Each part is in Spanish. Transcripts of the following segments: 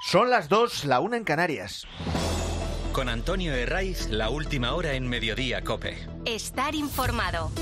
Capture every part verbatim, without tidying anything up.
Son las dos, la una en Canarias. Con Antonio Herraiz, la última hora en Mediodía COPE. Estar informado.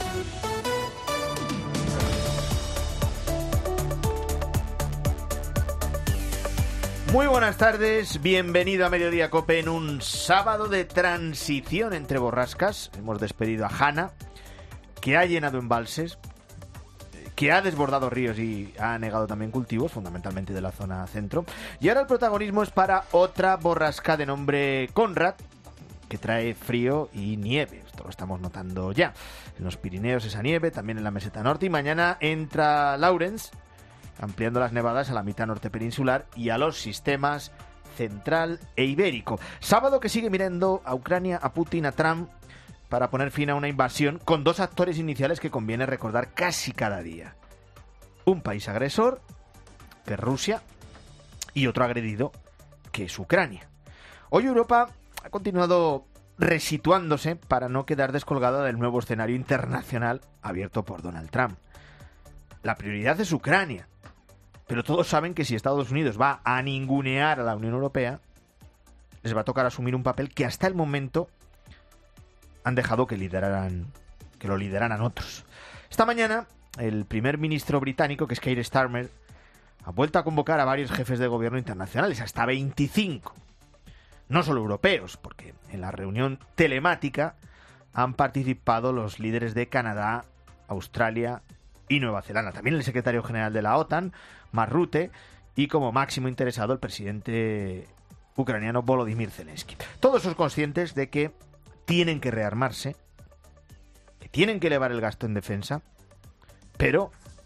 Muy buenas tardes, bienvenido a Mediodía COPE en un sábado de transición entre borrascas. Hemos despedido a Hanna, que ha llenado embalses, que ha desbordado ríos y ha anegado también cultivos, fundamentalmente de la zona centro. Y ahora el protagonismo es para otra borrasca de nombre Conrad, que trae frío y nieve. Esto lo estamos notando ya. En los Pirineos esa nieve, también en la meseta norte. Y mañana entra Lawrence, ampliando las nevadas a la mitad norte peninsular y a los sistemas central e ibérico. Sábado que sigue mirando a Ucrania, a Putin, a Trump, para poner fin a una invasión con dos actores iniciales que conviene recordar casi cada día. Un país agresor, que es Rusia, y otro agredido, que es Ucrania. Hoy Europa ha continuado resituándose para no quedar descolgada del nuevo escenario internacional abierto por Donald Trump. La prioridad es Ucrania, pero todos saben que si Estados Unidos va a ningunear a la Unión Europea, les va a tocar asumir un papel que hasta el momento han dejado que lideraran, que lo lideraran otros. Esta mañana, el primer ministro británico, que es Keir Starmer, ha vuelto a convocar a varios jefes de gobierno internacionales, hasta veinticinco. No solo europeos, porque en la reunión telemática han participado los líderes de Canadá, Australia y Nueva Zelanda. También el secretario general de la OTAN, Mark Rutte, y como máximo interesado el presidente ucraniano Volodymyr Zelensky. Todos son conscientes de que tienen que rearmarse, que tienen que elevar el gasto en defensa, pero,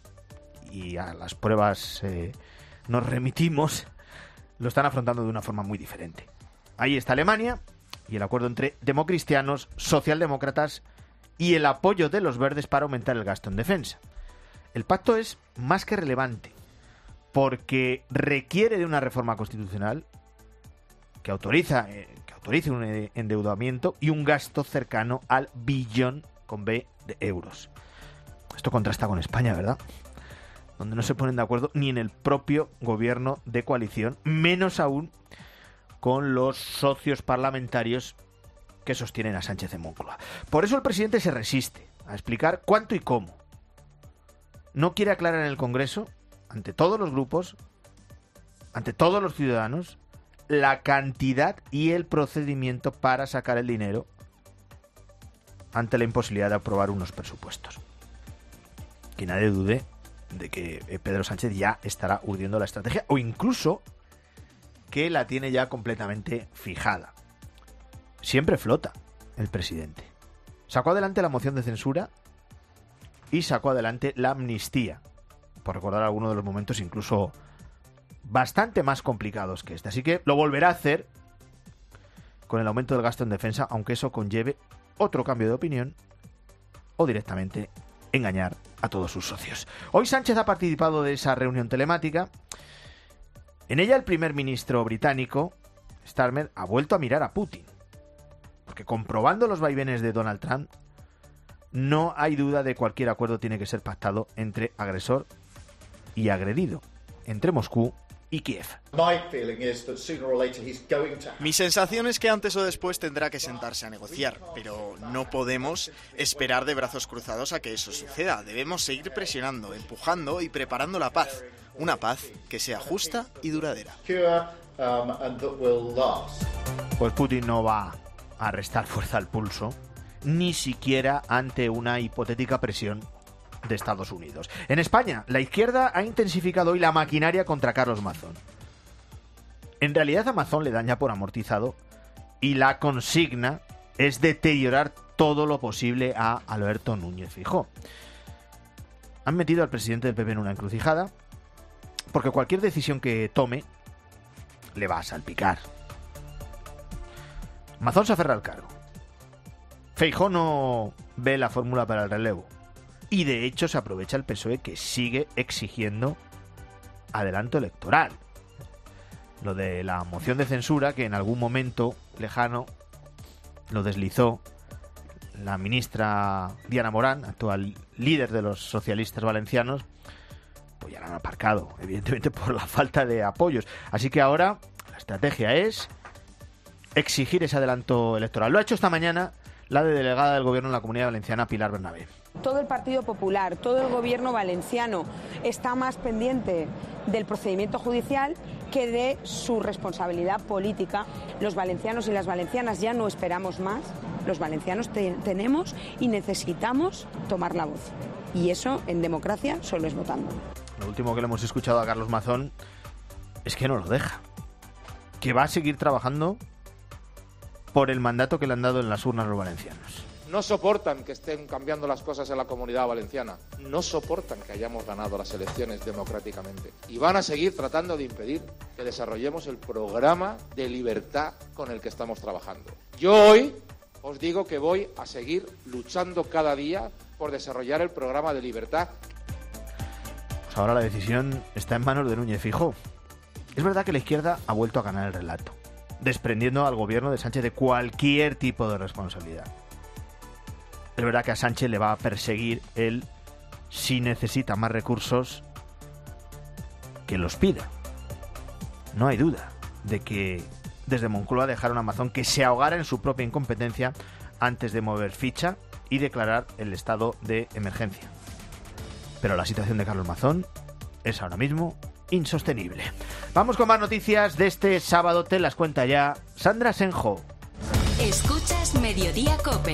y a las pruebas eh, nos remitimos, lo están afrontando de una forma muy diferente. Ahí está Alemania y el acuerdo entre democristianos, socialdemócratas y el apoyo de los verdes para aumentar el gasto en defensa. El pacto es más que relevante porque requiere de una reforma constitucional que autoriza, eh, que autorice un endeudamiento y un gasto cercano al billón con B de euros. Esto contrasta con España, ¿verdad? Donde no se ponen de acuerdo ni en el propio gobierno de coalición, menos aún con los socios parlamentarios que sostienen a Sánchez en Moncloa. Por eso el presidente se resiste a explicar cuánto y cómo. No quiere aclarar en el Congreso, ante todos los grupos, ante todos los ciudadanos, la cantidad y el procedimiento para sacar el dinero ante la imposibilidad de aprobar unos presupuestos. Que nadie dude de que Pedro Sánchez ya estará urdiendo la estrategia o incluso que la tiene ya completamente fijada. Siempre flota el presidente. Sacó adelante la moción de censura y sacó adelante la amnistía, por recordar algunos de los momentos incluso bastante más complicados que este. Así que lo volverá a hacer con el aumento del gasto en defensa, aunque eso conlleve otro cambio de opinión o directamente engañar a todos sus socios. Hoy Sánchez ha participado de esa reunión telemática. En ella el primer ministro británico, Starmer, ha vuelto a mirar a Putin. Porque comprobando los vaivenes de Donald Trump, no hay duda de que cualquier acuerdo tiene que ser pactado entre agresor y agredido, entre Moscú y Kiev. Mi sensación es que antes o después tendrá que sentarse a negociar, pero no podemos esperar de brazos cruzados a que eso suceda. Debemos seguir presionando, empujando y preparando la paz. Una paz que sea justa y duradera. Pues Putin no va a restar fuerza al pulso, ni siquiera ante una hipotética presión de Estados Unidos. En España, la izquierda ha intensificado hoy la maquinaria contra Carlos Mazón. En realidad a Mazón le dan ya por amortizado y la consigna es deteriorar todo lo posible a Alberto Núñez Feijóo. Han metido al presidente del P P en una encrucijada porque cualquier decisión que tome le va a salpicar. Mazón se aferra al cargo. Feijóo no ve la fórmula para el relevo. Y de hecho se aprovecha el P S O E, que sigue exigiendo adelanto electoral. Lo de la moción de censura, que en algún momento lejano lo deslizó la ministra Diana Morán, actual líder de los socialistas valencianos, pues ya lo han aparcado, evidentemente por la falta de apoyos. Así que ahora la estrategia es exigir ese adelanto electoral. Lo ha hecho esta mañana la de delegada del Gobierno en la Comunidad Valenciana, Pilar Bernabé. Todo el Partido Popular, todo el Gobierno valenciano está más pendiente del procedimiento judicial que de su responsabilidad política. Los valencianos y las valencianas ya no esperamos más. Los valencianos te- tenemos y necesitamos tomar la voz. Y eso, en democracia, solo es votando. Lo último que le hemos escuchado a Carlos Mazón es que no lo deja. Que va a seguir trabajando por el mandato que le han dado en las urnas los valencianos. No soportan que estén cambiando las cosas en la Comunidad Valenciana. No soportan que hayamos ganado las elecciones democráticamente. Y van a seguir tratando de impedir que desarrollemos el programa de libertad con el que estamos trabajando. Yo hoy os digo que voy a seguir luchando cada día por desarrollar el programa de libertad. Pues ahora la decisión está en manos de Núñez Feijóo. Es verdad que la izquierda ha vuelto a ganar el relato, desprendiendo al gobierno de Sánchez de cualquier tipo de responsabilidad. Es verdad que a Sánchez le va a perseguir él, si necesita más recursos, que los pida. No hay duda de que desde Moncloa dejaron a Mazón que se ahogara en su propia incompetencia antes de mover ficha y declarar el estado de emergencia. Pero la situación de Carlos Mazón es ahora mismo insostenible. Vamos con más noticias de este sábado, te las cuenta ya Sandra Senjo. Escuchas Mediodía COPE.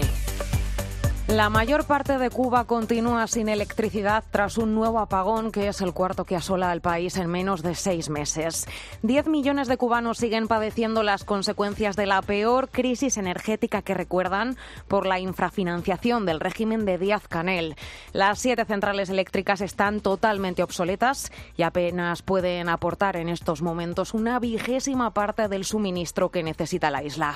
La mayor parte de Cuba continúa sin electricidad tras un nuevo apagón que es el cuarto que asola al país en menos de seis meses. Diez millones de cubanos siguen padeciendo las consecuencias de la peor crisis energética que recuerdan por la infrafinanciación del régimen de Díaz-Canel. Las siete centrales eléctricas están totalmente obsoletas y apenas pueden aportar en estos momentos una vigésima parte del suministro que necesita la isla.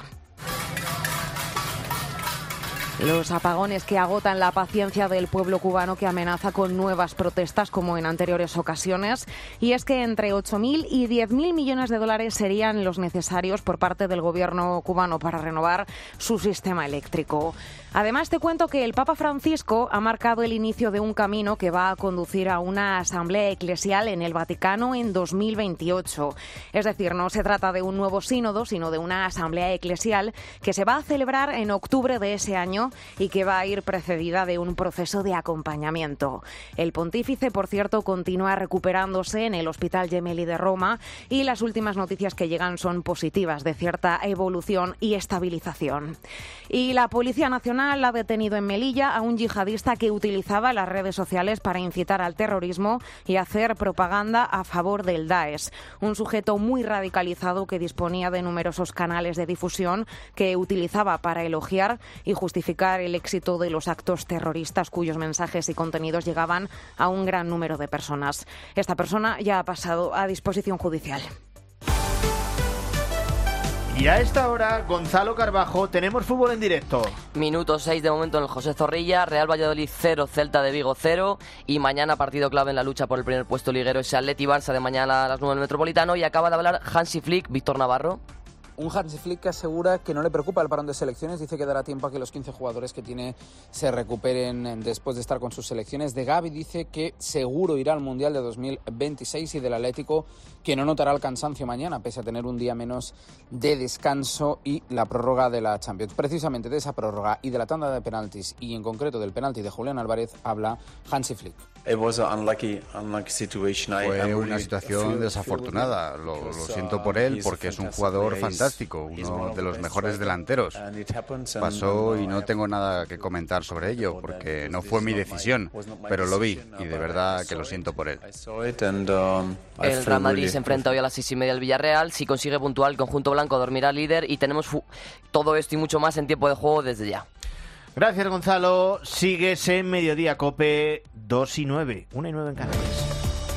Los apagones que agotan la paciencia del pueblo cubano, que amenaza con nuevas protestas como en anteriores ocasiones. Y es que entre ocho mil y diez mil millones de dólares serían los necesarios por parte del gobierno cubano para renovar su sistema eléctrico. Además, te cuento que el Papa Francisco ha marcado el inicio de un camino que va a conducir a una asamblea eclesial en el Vaticano en dos mil veintiocho. Es decir, no se trata de un nuevo sínodo, sino de una asamblea eclesial que se va a celebrar en octubre de ese año y que va a ir precedida de un proceso de acompañamiento. El pontífice, por cierto, continúa recuperándose en el Hospital Gemelli de Roma y las últimas noticias que llegan son positivas, de cierta evolución y estabilización. Y la Policía Nacional ha detenido en Melilla a un yihadista que utilizaba las redes sociales para incitar al terrorismo y hacer propaganda a favor del Daesh. Un sujeto muy radicalizado que disponía de numerosos canales de difusión que utilizaba para elogiar y justificar el éxito de los actos terroristas cuyos mensajes y contenidos llegaban a un gran número de personas. Esta persona ya ha pasado a disposición judicial. Y a esta hora, Gonzalo Carbajo, tenemos fútbol en directo. Minuto seis de momento en el José Zorrilla, Real Valladolid cero, Celta de Vigo cero, y mañana partido clave en la lucha por el primer puesto liguero, ese Atleti Barça de mañana a las nueve del Metropolitano. Y acaba de hablar Hansi Flick, Víctor Navarro. Un Hansi Flick que asegura que no le preocupa el parón de selecciones, dice que dará tiempo a que los quince jugadores que tiene se recuperen después de estar con sus selecciones. De Gavi dice que seguro irá al Mundial de dos mil veintiséis y del Atlético que no notará el cansancio mañana, pese a tener un día menos de descanso y la prórroga de la Champions. Precisamente de esa prórroga y de la tanda de penaltis, y en concreto del penalti de Julián Álvarez, habla Hansi Flick. Fue una situación desafortunada, lo, lo siento por él porque es un jugador fantástico, uno de los mejores delanteros. Pasó y no tengo nada que comentar sobre ello porque no fue mi decisión, pero lo vi y de verdad que lo siento por él. El Real Madrid se enfrenta hoy a las seis y media al Villarreal. Si consigue puntuar, el conjunto blanco dormirá líder y tenemos todo esto y mucho más en tiempo de juego desde ya. Gracias, Gonzalo. Sigues en Mediodía COPE, dos y nueve, una y nueve en Canarias.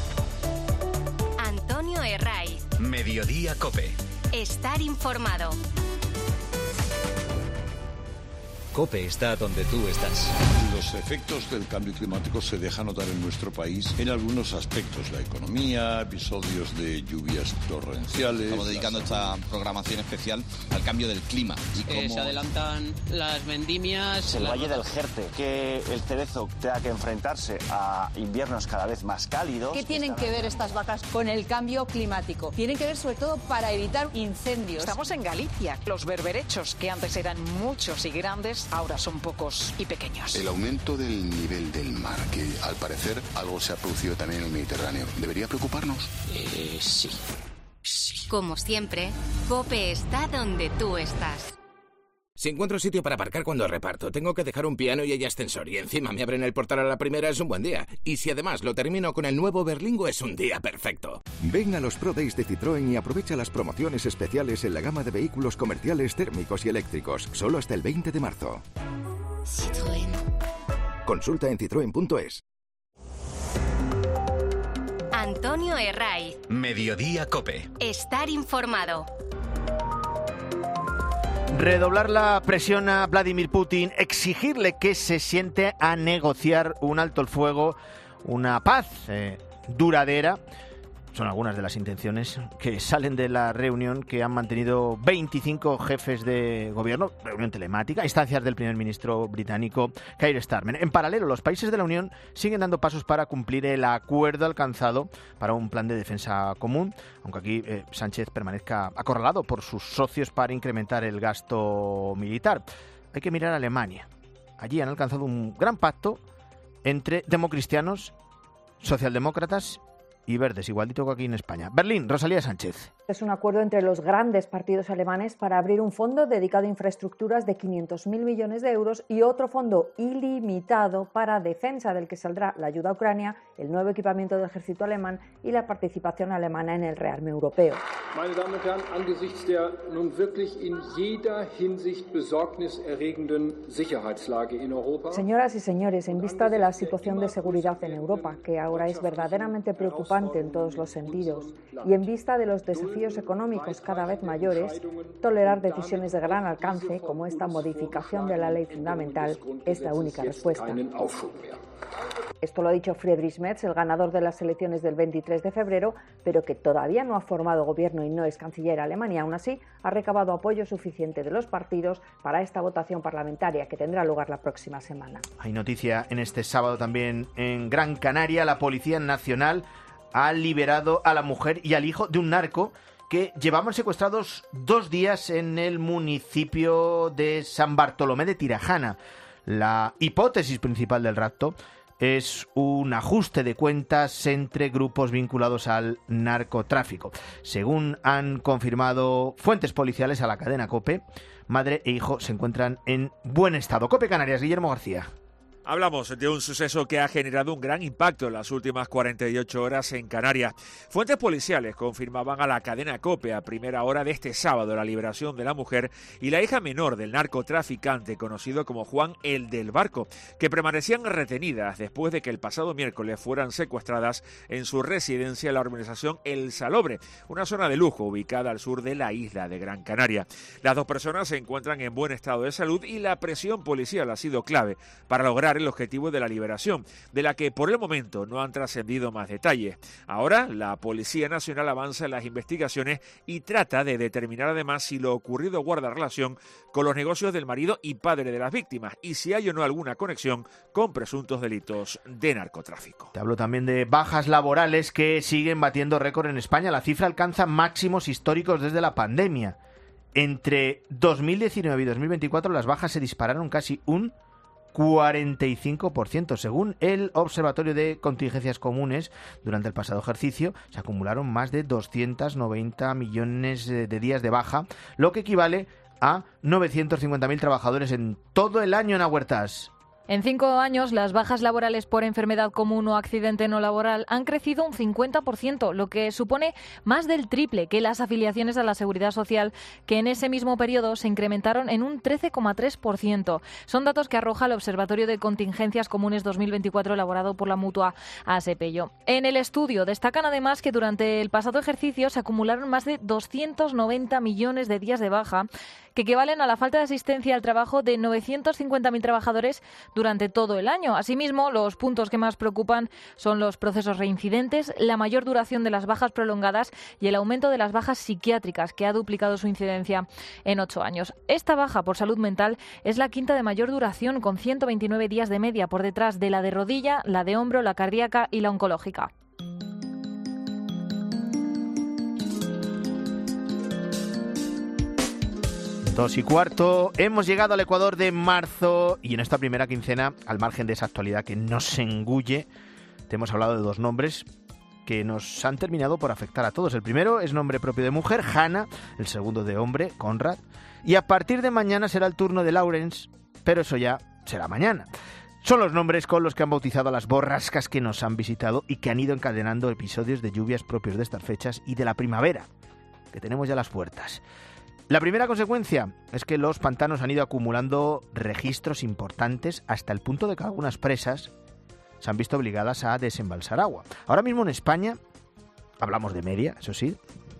Antonio Herraiz. Mediodía COPE. Estar informado. COPE está donde tú estás. Los efectos del cambio climático se dejan notar en nuestro país en algunos aspectos, la economía, episodios de lluvias torrenciales. Estamos dedicando esta programación especial al cambio del clima. Y cómo... eh, se adelantan las vendimias. El la... Valle del Jerte, que el cerezo tenga que enfrentarse a inviernos cada vez más cálidos. ¿Qué tienen que ver estas vacas con el cambio climático? Tienen que ver sobre todo para evitar incendios. Estamos en Galicia. Los berberechos, que antes eran muchos y grandes, ahora son pocos y pequeños. El aumento del nivel del mar, que al parecer algo se ha producido también en el Mediterráneo, ¿debería preocuparnos? Eh, sí. sí. Como siempre, COPE está donde tú estás. Si encuentro sitio para aparcar cuando reparto, tengo que dejar un piano y hay ascensor y encima me abren el portal a la primera, es un buen día. Y si además lo termino con el nuevo Berlingo, es un día perfecto. Ven a los Pro Days de Citroën y aprovecha las promociones especiales en la gama de vehículos comerciales térmicos y eléctricos, solo hasta el veinte de marzo. Citroën. Consulta en citroen punto es. Antonio Herraiz. Mediodía COPE. Estar informado. Redoblar la presión a Vladimir Putin, exigirle que se siente a negociar un alto el fuego, una paz eh, duradera. Son algunas de las intenciones que salen de la reunión que han mantenido veinticinco jefes de gobierno, reunión telemática, instancias del primer ministro británico Keir Starmer. En paralelo, los países de la Unión siguen dando pasos para cumplir el acuerdo alcanzado para un plan de defensa común, aunque aquí eh, Sánchez permanezca acorralado por sus socios para incrementar el gasto militar. Hay que mirar a Alemania. Allí han alcanzado un gran pacto entre democristianos, socialdemócratas y verdes, igualito que aquí en España. Berlín, Rosalía Sánchez. Es un acuerdo entre los grandes partidos alemanes para abrir un fondo dedicado a infraestructuras de quinientos mil millones de euros y otro fondo ilimitado para defensa, del que saldrá la ayuda a Ucrania, el nuevo equipamiento del ejército alemán y la participación alemana en el rearme europeo. Meine Damen und Herren, angesichts der nun wirklich in jeder Hinsicht besorgniserregenden Sicherheitslage in Europa. Señoras y señores, en vista de la situación de seguridad en Europa, que ahora es verdaderamente preocupante en todos los sentidos, y en vista de los desafíos económicos cada vez mayores, tolerar decisiones de gran alcance, como esta modificación de la ley fundamental, es la única respuesta. Esto lo ha dicho Friedrich Merz, el ganador de las elecciones del veintitrés de febrero, pero que todavía no ha formado gobierno y no es canciller alemán, y aún así ha recabado apoyo suficiente de los partidos para esta votación parlamentaria que tendrá lugar la próxima semana. Hay noticia en este sábado también en Gran Canaria. La Policía Nacional ha liberado a la mujer y al hijo de un narco que llevaban secuestrados dos días en el municipio de San Bartolomé de Tirajana. La hipótesis principal del rapto es un ajuste de cuentas entre grupos vinculados al narcotráfico. Según han confirmado fuentes policiales a la cadena COPE, madre e hijo se encuentran en buen estado. COPE Canarias, Guillermo García. Hablamos de un suceso que ha generado un gran impacto en las últimas cuarenta y ocho horas en Canarias. Fuentes policiales confirmaban a la cadena COPE a primera hora de este sábado la liberación de la mujer y la hija menor del narcotraficante conocido como Juan el del Barco, que permanecían retenidas después de que el pasado miércoles fueran secuestradas en su residencia en la urbanización El Salobre, una zona de lujo ubicada al sur de la isla de Gran Canaria. Las dos personas se encuentran en buen estado de salud y la presión policial ha sido clave para lograr el objetivo de la liberación, de la que por el momento no han trascendido más detalles. Ahora, la Policía Nacional avanza en las investigaciones y trata de determinar además si lo ocurrido guarda relación con los negocios del marido y padre de las víctimas y si hay o no alguna conexión con presuntos delitos de narcotráfico. Te hablo también de bajas laborales que siguen batiendo récord en España. La cifra alcanza máximos históricos desde la pandemia. Entre dos mil diecinueve y dos mil veinticuatro las bajas se dispararon casi un cuarenta y cinco por ciento. Según el Observatorio de Contingencias Comunes, durante el pasado ejercicio se acumularon más de doscientos noventa millones de días de baja, lo que equivale a novecientos cincuenta mil trabajadores en todo el año en Agüertas. En cinco años, las bajas laborales por enfermedad común o accidente no laboral han crecido un cincuenta por ciento, lo que supone más del triple que las afiliaciones a la Seguridad Social, que en ese mismo periodo se incrementaron en un trece coma tres por ciento. Son datos que arroja el Observatorio de Contingencias Comunes dos mil veinticuatro elaborado por la mutua Asepello. En el estudio destacan además que durante el pasado ejercicio se acumularon más de doscientos noventa millones de días de baja, que equivalen a la falta de asistencia al trabajo de novecientos cincuenta mil trabajadores durante todo el año. Asimismo, los puntos que más preocupan son los procesos reincidentes, la mayor duración de las bajas prolongadas y el aumento de las bajas psiquiátricas, que ha duplicado su incidencia en ocho años. Esta baja por salud mental es la quinta de mayor duración, con ciento veintinueve días de media, por detrás de la de rodilla, la de hombro, la cardíaca y la oncológica. Dos y cuarto, hemos llegado al Ecuador de marzo y en esta primera quincena, al margen de esa actualidad que nos engulle, te hemos hablado de dos nombres que nos han terminado por afectar a todos. El primero es nombre propio de mujer, Hannah, el segundo de hombre, Conrad, y a partir de mañana será el turno de Lawrence, pero eso ya será mañana. Son los nombres con los que han bautizado a las borrascas que nos han visitado y que han ido encadenando episodios de lluvias propios de estas fechas y de la primavera, que tenemos ya a las puertas. La primera consecuencia es que los pantanos han ido acumulando registros importantes hasta el punto de que algunas presas se han visto obligadas a desembalsar agua. Ahora mismo en España, hablamos de media, eso sí,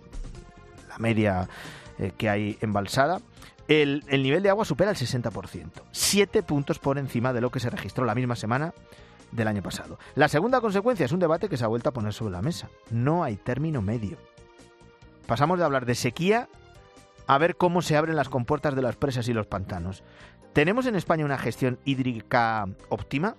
la media eh, que hay embalsada, el, el nivel de agua supera el sesenta por ciento, siete puntos por encima de lo que se registró la misma semana del año pasado. La segunda consecuencia es un debate que se ha vuelto a poner sobre la mesa. No hay término medio. Pasamos de hablar de sequía a ver cómo se abren las compuertas de las presas y los pantanos. ¿Tenemos en España una gestión hídrica óptima?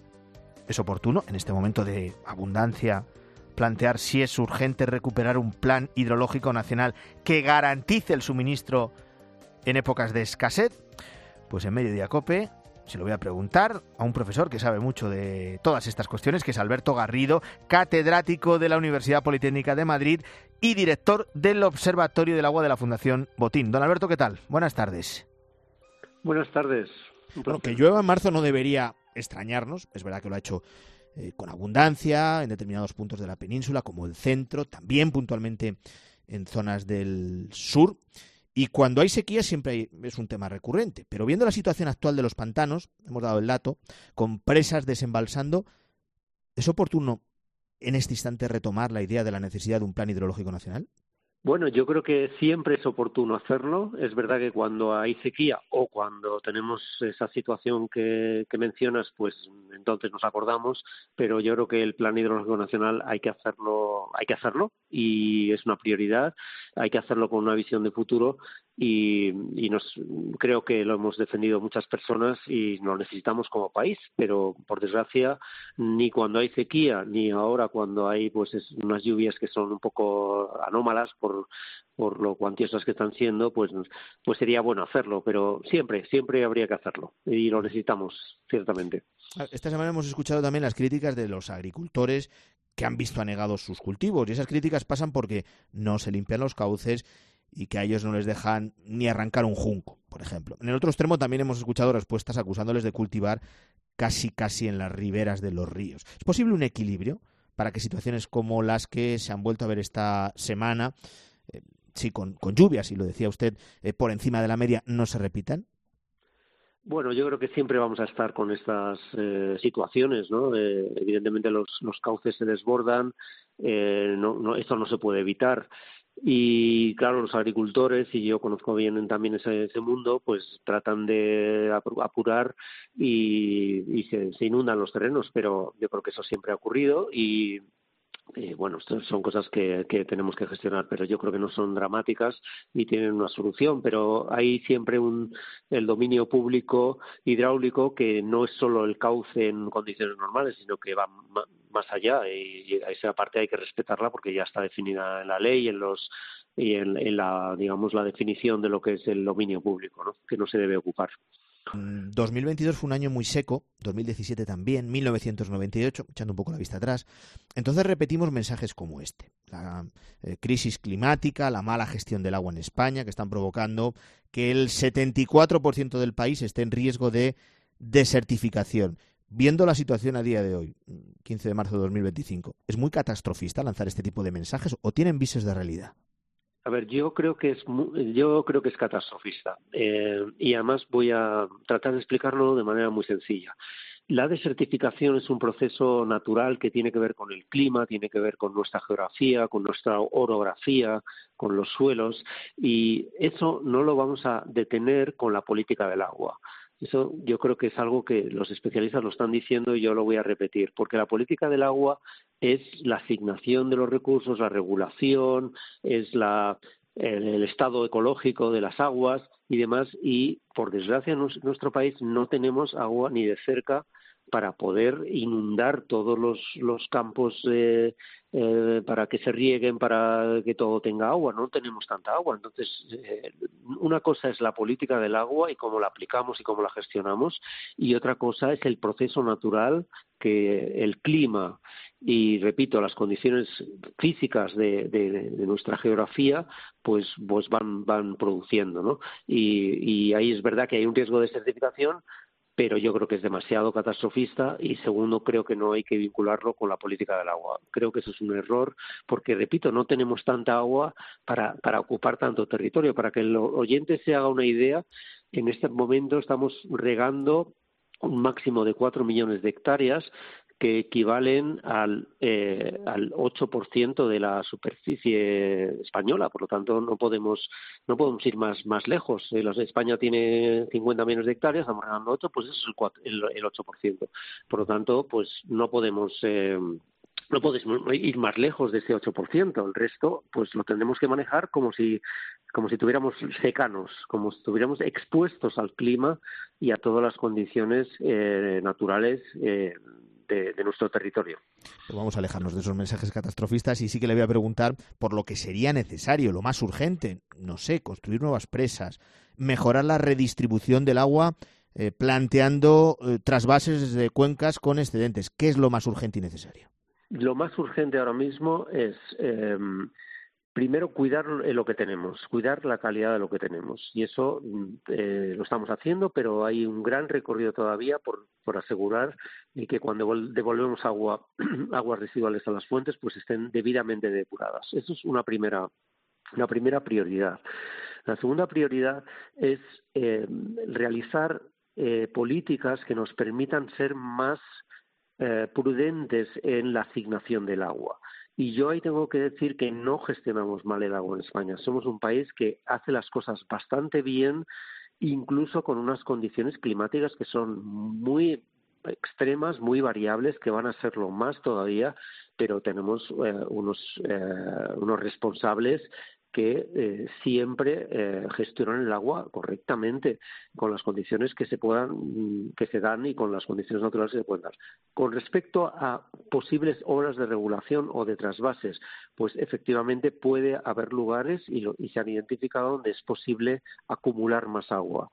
¿Es oportuno, en este momento de abundancia, plantear si es urgente recuperar un plan hidrológico nacional que garantice el suministro en épocas de escasez? Pues en Mediodía COPE se lo voy a preguntar a un profesor que sabe mucho de todas estas cuestiones, que es Alberto Garrido, catedrático de la Universidad Politécnica de Madrid y director del Observatorio del Agua de la Fundación Botín. Don Alberto, ¿qué tal? Buenas tardes. Buenas tardes. Bueno, que llueva en marzo no debería extrañarnos. Es verdad que lo ha hecho eh, con abundancia en determinados puntos de la península, como el centro, también puntualmente en zonas del sur. Y cuando hay sequía siempre hay, es un tema recurrente. Pero viendo la situación actual de los pantanos, hemos dado el dato, con presas desembalsando, ¿es oportuno en este instante retomar la idea de la necesidad de un plan hidrológico nacional? Bueno, yo creo que siempre es oportuno hacerlo. Es verdad que cuando hay sequía o cuando tenemos esa situación que, que mencionas, pues entonces nos acordamos, pero yo creo que el Plan Hidrológico Nacional hay que hacerlo, hay que hacerlo y es una prioridad. Hay que hacerlo con una visión de futuro y, y nos creo que lo hemos defendido muchas personas y lo necesitamos como país, pero por desgracia ni cuando hay sequía ni ahora cuando hay pues es unas lluvias que son un poco anómalas por por lo cuantiosas que están siendo, pues pues sería bueno hacerlo, pero siempre, siempre habría que hacerlo y lo necesitamos, ciertamente. Esta semana hemos escuchado también las críticas de los agricultores que han visto anegados sus cultivos y esas críticas pasan porque no se limpian los cauces y que a ellos no les dejan ni arrancar un junco, por ejemplo. En el otro extremo también hemos escuchado respuestas acusándoles de cultivar casi casi en las riberas de los ríos. ¿Es posible un equilibrio para que situaciones como las que se han vuelto a ver esta semana, eh, sí, con, con lluvias, y lo decía usted, eh, por encima de la media, no se repitan? Bueno, yo creo que siempre vamos a estar con estas eh, situaciones, ¿no? Eh, evidentemente los, los cauces se desbordan, eh, no, no, esto no se puede evitar. Y claro, los agricultores, y yo conozco bien también ese, ese mundo, pues tratan de apurar y, y se, se inundan los terrenos, pero yo creo que eso siempre ha ocurrido y Eh, bueno, son cosas que, que tenemos que gestionar, pero yo creo que no son dramáticas ni tienen una solución, pero hay siempre un el dominio público hidráulico que no es solo el cauce en condiciones normales, sino que va m- más allá y, y esa parte hay que respetarla porque ya está definida en la ley en los y en, en la digamos la definición de lo que es el dominio público, ¿no? Que no se debe ocupar. dos mil veintidós fue un año muy seco, dos mil diecisiete también, mil novecientos noventa y ocho, echando un poco la vista atrás. Entonces repetimos mensajes como este. La eh, crisis climática, la mala gestión del agua en España, que están provocando que el setenta y cuatro por ciento del país esté en riesgo de desertificación. Viendo la situación a día de hoy, quince de marzo de dos mil veinticinco, ¿es muy catastrofista lanzar este tipo de mensajes o tienen visos de realidad? A ver, yo creo que es yo creo que es catastrofista eh, y además voy a tratar de explicarlo de manera muy sencilla. La desertificación es un proceso natural que tiene que ver con el clima, tiene que ver con nuestra geografía, con nuestra orografía, con los suelos, y eso no lo vamos a detener con la política del agua. Eso yo creo que es algo que los especialistas lo están diciendo y yo lo voy a repetir, porque la política del agua es la asignación de los recursos, la regulación, es la el, el estado ecológico de las aguas y demás, y por desgracia en nuestro país no tenemos agua ni de cerca para poder inundar todos los, los campos eh, eh, para que se rieguen, para que todo tenga agua. No tenemos tanta agua. Entonces, eh, una cosa es la política del agua y cómo la aplicamos y cómo la gestionamos, y otra cosa es el proceso natural que el clima y, repito, las condiciones físicas de, de, de nuestra geografía pues, pues van, van produciendo, ¿no? Y, y ahí es verdad que hay un riesgo de desertificación, pero yo creo que es demasiado catastrofista, y segundo, creo que no hay que vincularlo con la política del agua. Creo que eso es un error porque, repito, no tenemos tanta agua para, para ocupar tanto territorio. Para que el oyente se haga una idea, en este momento estamos regando un máximo de cuatro millones de hectáreas, que equivalen al, eh, al ocho por ciento de la superficie española. Por lo tanto, no podemos no podemos ir más más lejos. Eh, España tiene cincuenta millones de hectáreas, estamos regando ocho, pues eso es el, cuatro, el, el ocho por ciento. Por lo tanto, pues no podemos... Eh, no podemos ir más lejos de ese ocho por ciento. El resto, pues lo tendremos que manejar como si como si tuviéramos secanos, como si estuviéramos expuestos al clima y a todas las condiciones eh, naturales eh, de, de nuestro territorio. Pues vamos a alejarnos de esos mensajes catastrofistas y sí que le voy a preguntar por lo que sería necesario, lo más urgente. No sé, construir nuevas presas, mejorar la redistribución del agua, eh, planteando eh, trasvases de cuencas con excedentes. ¿Qué es lo más urgente y necesario? Lo más urgente ahora mismo es, eh, primero, cuidar lo que tenemos, cuidar la calidad de lo que tenemos. Y eso eh, lo estamos haciendo, pero hay un gran recorrido todavía por, por asegurar y que cuando devolvemos agua, aguas residuales a las fuentes, pues estén debidamente depuradas. Eso es una primera, una primera prioridad. La segunda prioridad es eh, realizar eh, políticas que nos permitan ser más Eh, prudentes en la asignación del agua. Y yo ahí tengo que decir que no gestionamos mal el agua en España. Somos un país que hace las cosas bastante bien, incluso con unas condiciones climáticas que son muy extremas, muy variables, que van a serlo más todavía, pero tenemos eh, unos, eh, unos responsables que eh, siempre eh, gestionan el agua correctamente, con las condiciones que se puedan, que se dan y con las condiciones naturales que se pueden dar. Con respecto a posibles obras de regulación o de trasvases, pues efectivamente puede haber lugares y, lo, y se han identificado donde es posible acumular más agua.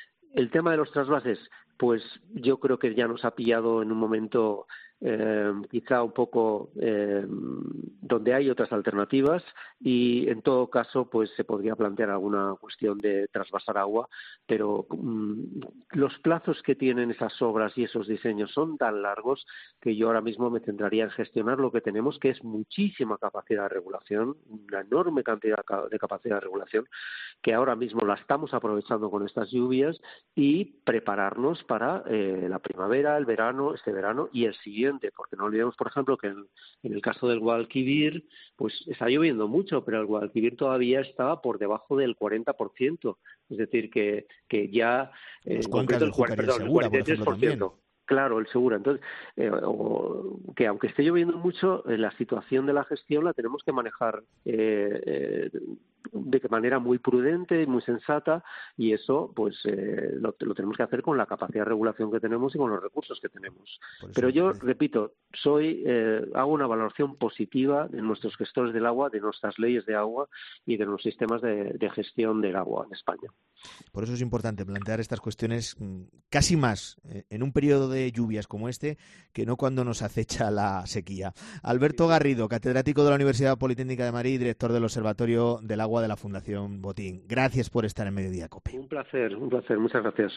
El tema de los trasvases, pues yo creo que ya nos ha pillado en un momento eh, quizá un poco eh, donde hay otras alternativas, y en todo caso pues se podría plantear alguna cuestión de trasvasar agua, pero um, los plazos que tienen esas obras y esos diseños son tan largos que yo ahora mismo me centraría en gestionar lo que tenemos, que es muchísima capacidad de regulación, una enorme cantidad de capacidad de regulación, que ahora mismo la estamos aprovechando con estas lluvias, y prepararnos para eh, la primavera, el verano, este verano y el siguiente. Porque no olvidemos, por ejemplo, que en, en el caso del Guadalquivir, pues está lloviendo mucho, pero el Guadalquivir todavía está por debajo del cuarenta por ciento. Es decir, que, que ya... Los eh, cuencas del Júcar y el Segura, por ejemplo, también. Claro, el Segura. Entonces, eh, o, que aunque esté lloviendo mucho, eh, la situación de la gestión la tenemos que manejar eh, eh, de manera muy prudente y muy sensata, y eso pues eh, lo, lo tenemos que hacer con la capacidad de regulación que tenemos y con los recursos que tenemos. Pero yo, repito, soy eh, hago una valoración positiva de nuestros gestores del agua, de nuestras leyes de agua y de los sistemas de, de gestión del agua en España. Por eso es importante plantear estas cuestiones casi más eh, en un periodo de lluvias como este que no cuando nos acecha la sequía. Alberto Garrido, catedrático de la Universidad Politécnica de Madrid, director del Observatorio del Agua de la Fundación Botín. Gracias por estar en Mediodía COPE. Un placer, un placer. Muchas gracias.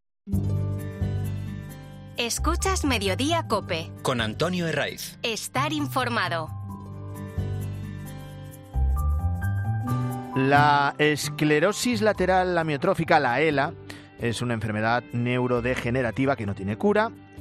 Escuchas Mediodía COPE. Con Antonio Herraiz. Estar informado. La esclerosis lateral amiotrófica, la ELA, es una enfermedad neurodegenerativa que no tiene cura,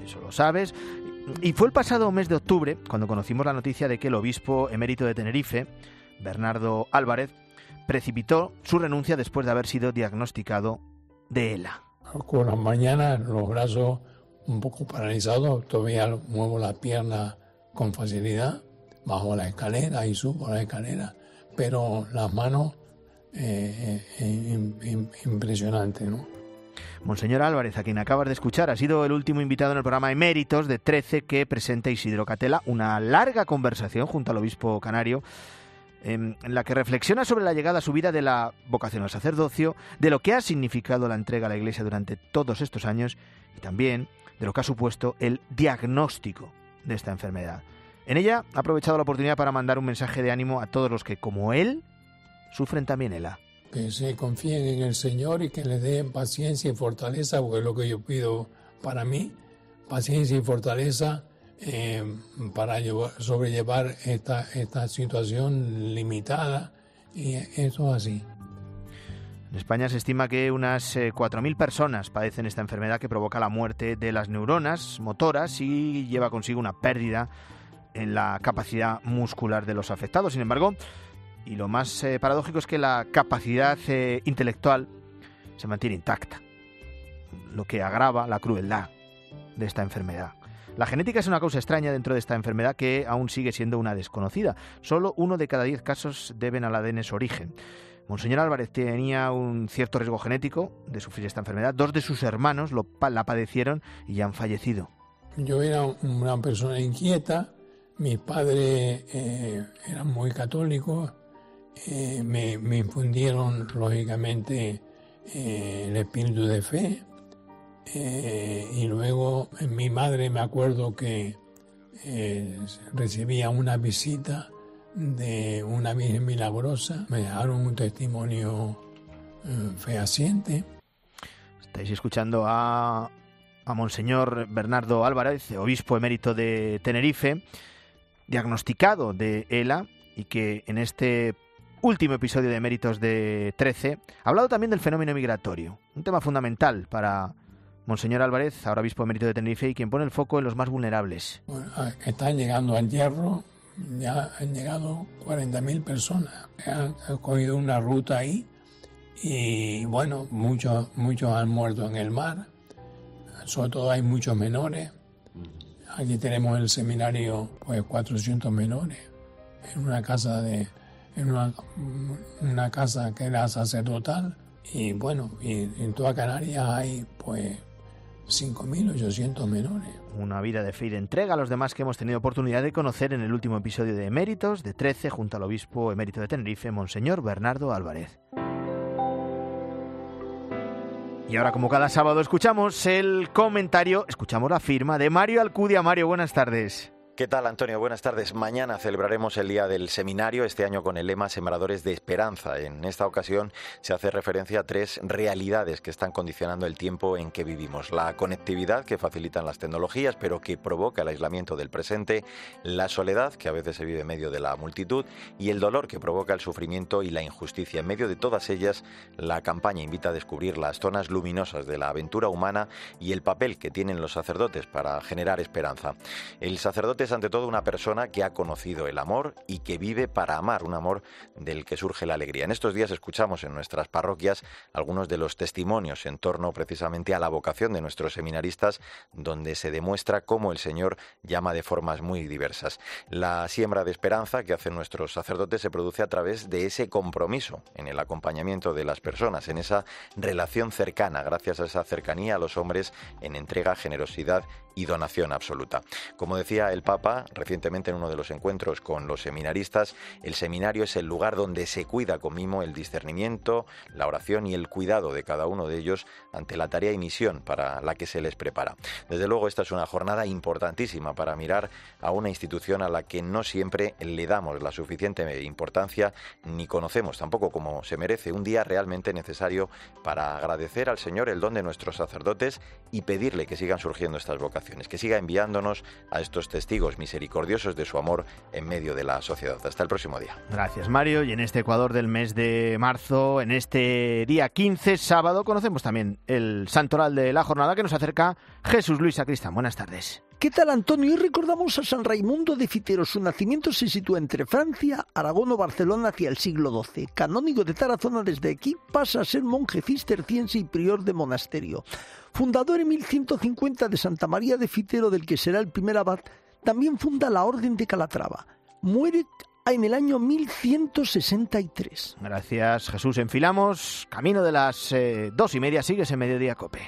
eso lo sabes. Y fue el pasado mes de octubre cuando conocimos la noticia de que el obispo emérito de Tenerife, Bernardo Álvarez, precipitó su renuncia después de haber sido diagnosticado de ELA. Con las mañanas los brazos un poco paralizados, todavía muevo la pierna con facilidad, bajo la escalera y subo la escalera, pero las manos eh, eh, impresionantes, ¿no? Monseñor Álvarez, a quien acabas de escuchar, ha sido el último invitado en el programa Eméritos de trece que presenta Isidro Catela, una larga conversación junto al obispo canario en la que reflexiona sobre la llegada a su vida de la vocación al sacerdocio, de lo que ha significado la entrega a la Iglesia durante todos estos años y también de lo que ha supuesto el diagnóstico de esta enfermedad. En ella ha aprovechado la oportunidad para mandar un mensaje de ánimo a todos los que, como él, sufren también ELA. Que se confíen en el Señor y que les den paciencia y fortaleza, porque es lo que yo pido para mí, paciencia y fortaleza eh, para llevar, sobrellevar esta, esta situación limitada, y eso es así. En España se estima que unas eh, cuatro mil personas padecen esta enfermedad que provoca la muerte de las neuronas motoras y lleva consigo una pérdida en la capacidad muscular de los afectados. Sin embargo, y lo más eh, paradójico es que la capacidad eh, intelectual se mantiene intacta, lo que agrava la crueldad de esta enfermedad. La genética es una causa extraña dentro de esta enfermedad que aún sigue siendo una desconocida. Solo uno de cada diez casos deben al A D N su origen. Monseñor Álvarez tenía un cierto riesgo genético de sufrir esta enfermedad. Dos de sus hermanos lo, la padecieron y ya han fallecido. Yo era una persona inquieta. Mis padres eh, eran muy católicos. Eh, me, me infundieron, lógicamente, eh, el espíritu de fe. Eh, y luego mi madre, me acuerdo que eh, recibía una visita de una Virgen milagrosa. Me dejaron un testimonio eh, fehaciente. Estáis escuchando a, a Monseñor Bernardo Álvarez, obispo emérito de Tenerife, diagnosticado de ELA, y que en este último episodio de Eméritos de trece ha hablado también del fenómeno migratorio, un tema fundamental para Monseñor Álvarez, ahora obispo emérito de Tenerife, y quien pone el foco en los más vulnerables. Bueno, están llegando al Hierro, ya han llegado cuarenta mil personas, han, han cogido una ruta ahí y bueno, muchos, muchos han muerto en el mar, sobre todo hay muchos menores. Aquí tenemos el seminario, pues cuatrocientos menores, en una casa de, en una, una casa que era sacerdotal, y bueno, y en toda Canarias hay pues cinco mil ochocientos menores. Una vida de fe y de entrega a los demás que hemos tenido oportunidad de conocer en el último episodio de Eméritos de trece junto al obispo emérito de Tenerife, Monseñor Bernardo Álvarez. Y ahora, como cada sábado, escuchamos el comentario, escuchamos la firma de Mario Alcudia. Mario, buenas tardes. ¿Qué tal, Antonio? Buenas tardes. Mañana celebraremos el Día del Seminario, este año con el lema Sembradores de Esperanza. En esta ocasión se hace referencia a tres realidades que están condicionando el tiempo en que vivimos. La conectividad que facilitan las tecnologías, pero que provoca el aislamiento del presente, la soledad que a veces se vive en medio de la multitud y el dolor que provoca el sufrimiento y la injusticia. En medio de todas ellas, la campaña invita a descubrir las zonas luminosas de la aventura humana y el papel que tienen los sacerdotes para generar esperanza. El sacerdote es ante todo una persona que ha conocido el amor y que vive para amar, un amor del que surge la alegría. En estos días escuchamos en nuestras parroquias algunos de los testimonios en torno precisamente a la vocación de nuestros seminaristas, donde se demuestra cómo el Señor llama de formas muy diversas. La siembra de esperanza que hacen nuestros sacerdotes se produce a través de ese compromiso en el acompañamiento de las personas, en esa relación cercana, gracias a esa cercanía a los hombres, en entrega, generosidad y donación absoluta. Como decía el Papa recientemente en uno de los encuentros con los seminaristas, el seminario es el lugar donde se cuida con mimo el discernimiento, la oración y el cuidado de cada uno de ellos ante la tarea y misión para la que se les prepara. Desde luego, esta es una jornada importantísima para mirar a una institución a la que no siempre le damos la suficiente importancia ni conocemos tampoco como se merece. Un día realmente necesario para agradecer al Señor el don de nuestros sacerdotes y pedirle que sigan surgiendo estas vocaciones. oraciones, que siga enviándonos a estos testigos misericordiosos de su amor en medio de la sociedad. Hasta el próximo día. Gracias, Mario. Y en este Ecuador del mes de marzo, en este día quince, sábado, conocemos también el santoral de la jornada que nos acerca Jesús Luis Sacristán. Buenas tardes. ¿Qué tal, Antonio? Hoy recordamos a San Raimundo de Fitero. Su nacimiento se sitúa entre Francia, Aragón o Barcelona hacia el siglo doce. Canónigo de Tarazona, desde aquí pasa a ser monje cisterciense y prior de monasterio. Fundador en mil ciento cincuenta de Santa María de Fitero, del que será el primer abad, también funda la Orden de Calatrava. Muere en el año mil ciento sesenta y tres. Gracias, Jesús. Enfilamos. Camino de las eh, dos y media. Sigues en Mediodía Cope.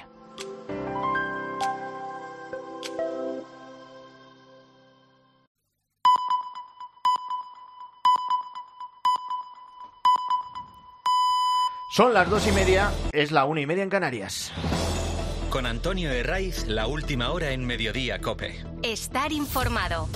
Son las dos y media, es la una y media en Canarias. Con Antonio Herraiz, la última hora en Mediodía Cope. Estar informado.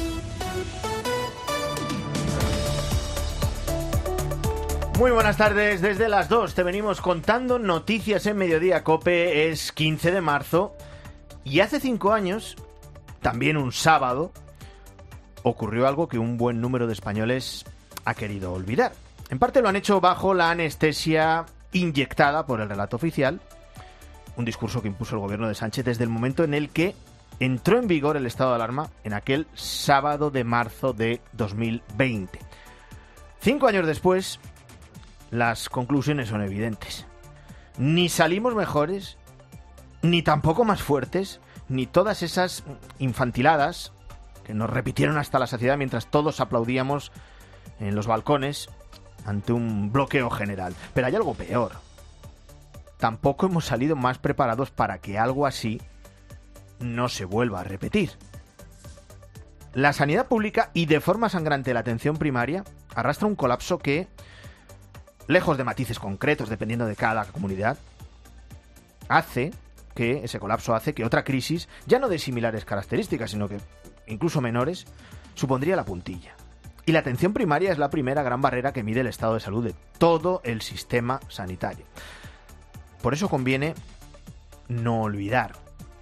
Muy buenas tardes, desde las dos te venimos contando noticias en Mediodía Cope. Es quince de marzo y hace cinco años, también un sábado, ocurrió algo que un buen número de españoles ha querido olvidar. En parte lo han hecho bajo la anestesia inyectada por el relato oficial, un discurso que impuso el gobierno de Sánchez desde el momento en el que entró en vigor el estado de alarma en aquel sábado de marzo de dos mil veinte. Cinco años después, las conclusiones son evidentes. Ni salimos mejores, ni tampoco más fuertes, ni todas esas infantiladas que nos repitieron hasta la saciedad mientras todos aplaudíamos en los balcones ante un bloqueo general. Pero hay algo peor. Tampoco hemos salido más preparados para que algo así no se vuelva a repetir. La sanidad pública y de forma sangrante la atención primaria arrastra un colapso que, lejos de matices concretos dependiendo de cada comunidad, hace que, ese colapso hace que otra crisis, ya no de similares características, sino que incluso menores, supondría la puntilla. Y la atención primaria es la primera gran barrera que mide el estado de salud de todo el sistema sanitario. Por eso conviene no olvidar.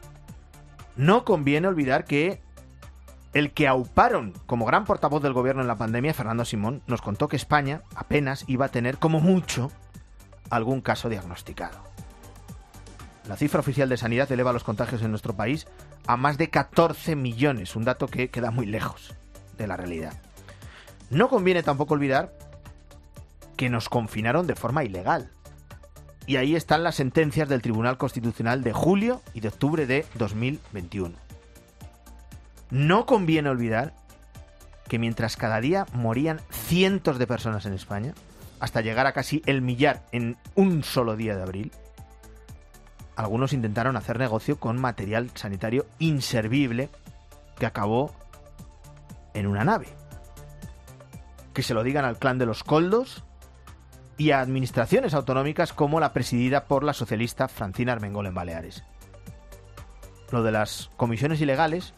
No conviene olvidar que el que auparon como gran portavoz del gobierno en la pandemia, Fernando Simón, nos contó que España apenas iba a tener como mucho algún caso diagnosticado. La cifra oficial de sanidad eleva los contagios en nuestro país a más de catorce millones, un dato que queda muy lejos de la realidad. No conviene tampoco olvidar que nos confinaron de forma ilegal. Y ahí están las sentencias del Tribunal Constitucional de julio y de octubre de dos mil veintiuno. No conviene olvidar que mientras cada día morían cientos de personas en España, hasta llegar a casi el millar en un solo día de abril, algunos intentaron hacer negocio con material sanitario inservible que acabó en una nave. Que se lo digan al clan de los Koldos y a administraciones autonómicas como la presidida por la socialista Francina Armengol en Baleares. Lo de las comisiones ilegales,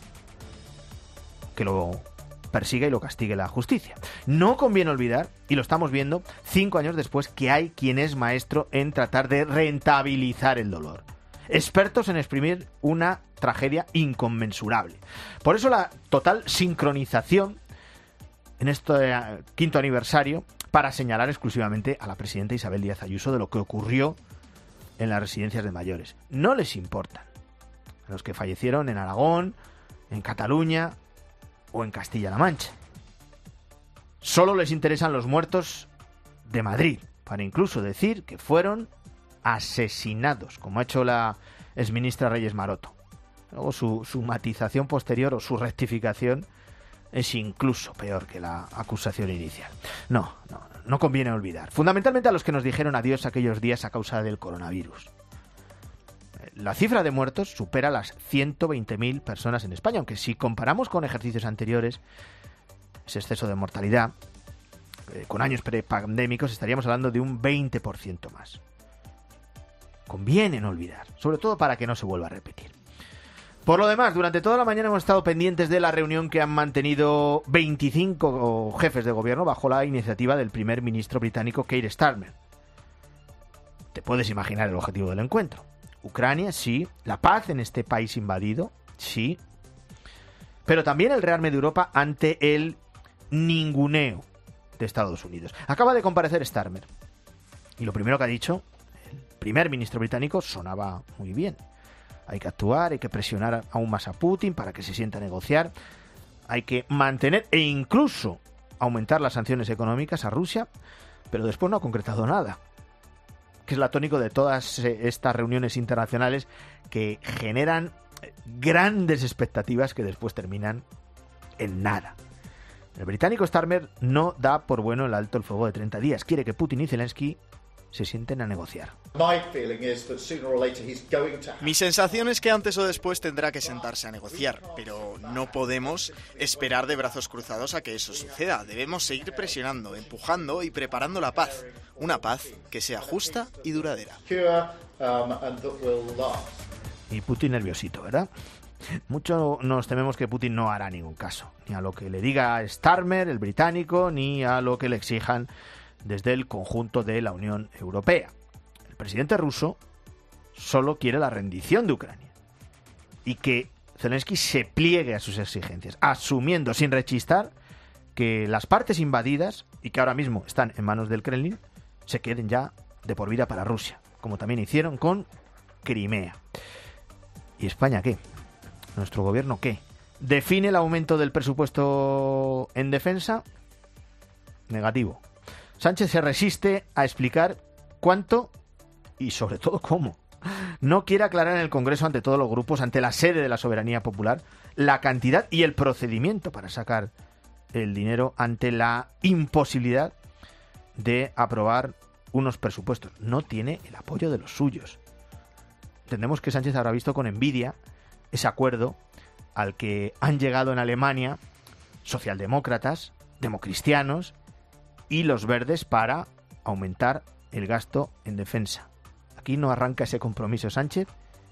que lo persiga y lo castigue la justicia. No conviene olvidar, y lo estamos viendo cinco años después, que hay quien es maestro en tratar de rentabilizar el dolor. Expertos en exprimir una tragedia inconmensurable. Por eso la total sincronización en este quinto aniversario para señalar exclusivamente a la presidenta Isabel Díaz Ayuso de lo que ocurrió en las residencias de mayores. No les importan a los que fallecieron en Aragón, en Cataluña o en Castilla-La Mancha. Solo les interesan los muertos de Madrid, para incluso decir que fueron asesinados, como ha hecho la exministra Reyes Maroto. Luego su, su matización posterior o su rectificación es incluso peor que la acusación inicial. No, no, no conviene olvidar. Fundamentalmente a los que nos dijeron adiós aquellos días a causa del coronavirus. La cifra de muertos supera las ciento veinte mil personas en España, aunque si comparamos con ejercicios anteriores, ese exceso de mortalidad, eh, con años prepandémicos, estaríamos hablando de un veinte por ciento más. Conviene no olvidar, sobre todo para que no se vuelva a repetir. Por lo demás, durante toda la mañana hemos estado pendientes de la reunión que han mantenido veinticinco jefes de gobierno bajo la iniciativa del primer ministro británico Keir Starmer. Te puedes imaginar el objetivo del encuentro. Ucrania, sí, la paz en este país invadido, sí, pero también el rearme de Europa ante el ninguneo de Estados Unidos. Acaba de comparecer Starmer y lo primero que ha dicho el primer ministro británico sonaba muy bien. Hay que actuar, hay que presionar aún más a Putin para que se sienta a negociar, hay que mantener e incluso aumentar las sanciones económicas a Rusia, pero después no ha concretado nada, que es la tónica de todas estas reuniones internacionales que generan grandes expectativas que después terminan en nada. El británico Starmer no da por bueno el alto el fuego de treinta días. Quiere que Putin y Zelensky se sienten a negociar. Mi sensación es que antes o después tendrá que sentarse a negociar, pero no podemos esperar de brazos cruzados a que eso suceda. Debemos seguir presionando, empujando y preparando la paz. Una paz que sea justa y duradera. Y Putin nerviosito, ¿verdad? Mucho nos tememos que Putin no hará ningún caso, ni a lo que le diga Starmer, el británico, ni a lo que le exijan desde el conjunto de la Unión Europea. El presidente ruso solo quiere la rendición de Ucrania y que Zelensky se pliegue a sus exigencias, asumiendo sin rechistar que las partes invadidas y que ahora mismo están en manos del Kremlin se queden ya de por vida para Rusia, como también hicieron con Crimea. ¿Y España qué? ¿Nuestro gobierno qué? ¿Define el aumento del presupuesto en defensa? Negativo. Sánchez se resiste a explicar cuánto y sobre todo cómo. No quiere aclarar en el Congreso ante todos los grupos, ante la sede de la soberanía popular, la cantidad y el procedimiento para sacar el dinero ante la imposibilidad de aprobar unos presupuestos. No tiene el apoyo de los suyos. Entendemos que Sánchez habrá visto con envidia ese acuerdo al que han llegado en Alemania socialdemócratas, democristianos y los verdes para aumentar el gasto en defensa. Aquí no arranca ese compromiso Sánchez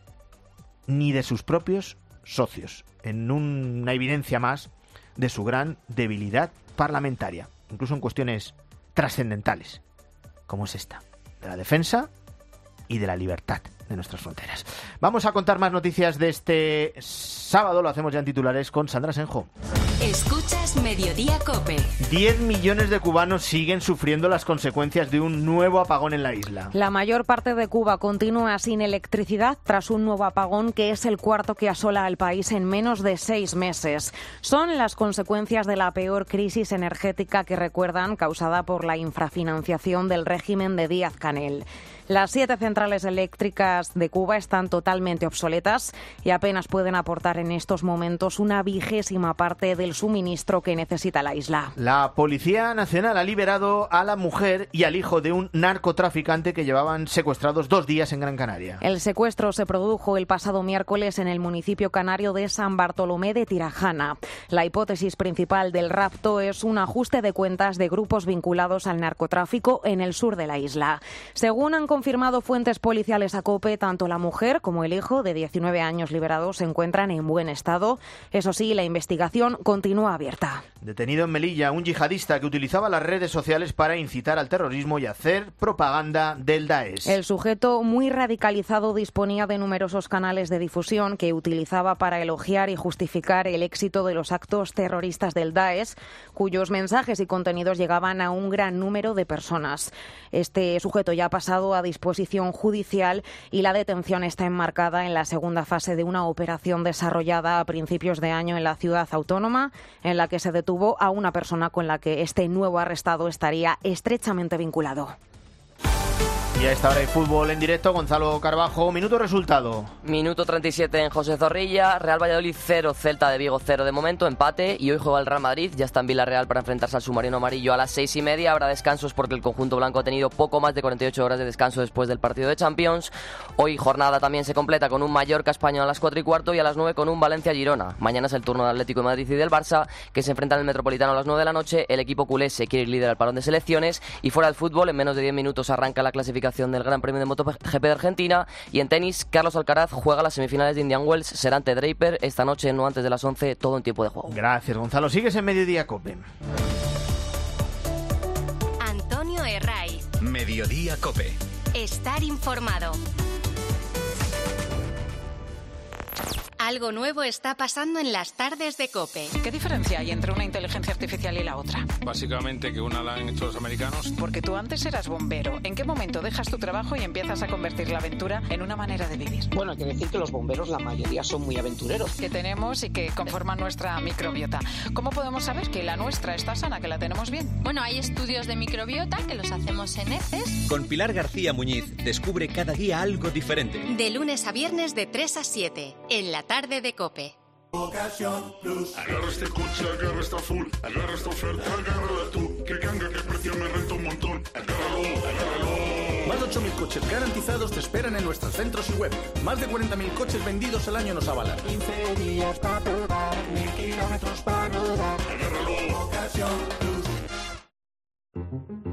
ni de sus propios socios, en una evidencia más de su gran debilidad parlamentaria, incluso en cuestiones trascendentales, como es esta, de la defensa y de la libertad de nuestras fronteras. Vamos a contar más noticias de este sábado, lo hacemos ya en titulares con Sandra Senjo. Escuchas Mediodía COPE. diez millones de cubanos siguen sufriendo las consecuencias de un nuevo apagón en la isla. La mayor parte de Cuba continúa sin electricidad tras un nuevo apagón que es el cuarto que asola al país en menos de seis meses. Son las consecuencias de la peor crisis energética que recuerdan, causada por la infrafinanciación del régimen de Díaz-Canel. Las siete centrales eléctricas de Cuba están totalmente obsoletas y apenas pueden aportar en estos momentos una vigésima parte del suministro que necesita la isla. La Policía Nacional ha liberado a la mujer y al hijo de un narcotraficante que llevaban secuestrados dos días en Gran Canaria. El secuestro se produjo el pasado miércoles en el municipio canario de San Bartolomé de Tirajana. La hipótesis principal del rapto es un ajuste de cuentas de grupos vinculados al narcotráfico en el sur de la isla. Según han confirmado fuentes policiales a COPE, tanto la mujer como el hijo de diecinueve años liberados se encuentran en buen estado. Eso sí, la investigación continúa abierta. Detenido en Melilla un yihadista que utilizaba las redes sociales para incitar al terrorismo y hacer propaganda del Daesh. El sujeto, muy radicalizado, disponía de numerosos canales de difusión que utilizaba para elogiar y justificar el éxito de los actos terroristas del Daesh, cuyos mensajes y contenidos llegaban a un gran número de personas. Este sujeto ya ha pasado a disposición judicial y la detención está enmarcada en la segunda fase de una operación desarrollada a principios de año en la ciudad autónoma, en la que se detuvo a una persona con la que este nuevo arrestado estaría estrechamente vinculado. Y a esta hora hay fútbol en directo. Gonzalo Carbajo, minuto resultado. Minuto treinta y siete en José Zorrilla. Real Valladolid cero, Celta de Vigo cero de momento, empate. Y hoy juega el Real Madrid, ya está en Villarreal para enfrentarse al submarino amarillo a las seis y media. Habrá descansos porque el conjunto blanco ha tenido poco más de cuarenta y ocho horas de descanso después del partido de Champions. Hoy jornada también se completa con un Mallorca Español a las cuatro y cuarto y a las nueve con un Valencia Girona. Mañana es el turno del Atlético de Madrid y del Barça, que se enfrentan en el Metropolitano a las nueve de la noche. El equipo culé se quiere ir líder al parón de selecciones. Y fuera del fútbol, en menos de diez minutos arranca la clasificación del Gran Premio de MotoGP de Argentina. Y en tenis, Carlos Alcaraz juega las semifinales de Indian Wells, será ante Draper esta noche, no antes de las once, todo en tiempo de juego. Gracias, Gonzalo. Sigues en Mediodía COPE. Antonio Herraiz. Mediodía COPE. Estar informado. Algo nuevo está pasando en las tardes de COPE. ¿Qué diferencia hay entre una inteligencia artificial y la otra? Básicamente que una la han hecho los americanos. Porque tú antes eras bombero. ¿En qué momento dejas tu trabajo y empiezas a convertir la aventura en una manera de vivir? Bueno, hay que decir que los bomberos, la mayoría, son muy aventureros. Que tenemos y que conforman nuestra microbiota. ¿Cómo podemos saber que la nuestra está sana, que la tenemos bien? Bueno, hay estudios de microbiota que los hacemos en heces. Con Pilar García Muñiz descubre cada día algo diferente. De lunes a viernes de tres a siete, en la tarde de COPE. Ocasión Plus. Agarra este coche, agarra esta full, agarra esta oferta, agárrala tú. Que ganga, que precio me renta un montón. Agárralo, agárralo. Más de ocho mil coches garantizados te esperan en nuestros centros y web. Más de cuarenta mil coches vendidos al año nos avalan. quince días para probar, mil kilómetros para rodar. Agárralo. Ocasión Plus.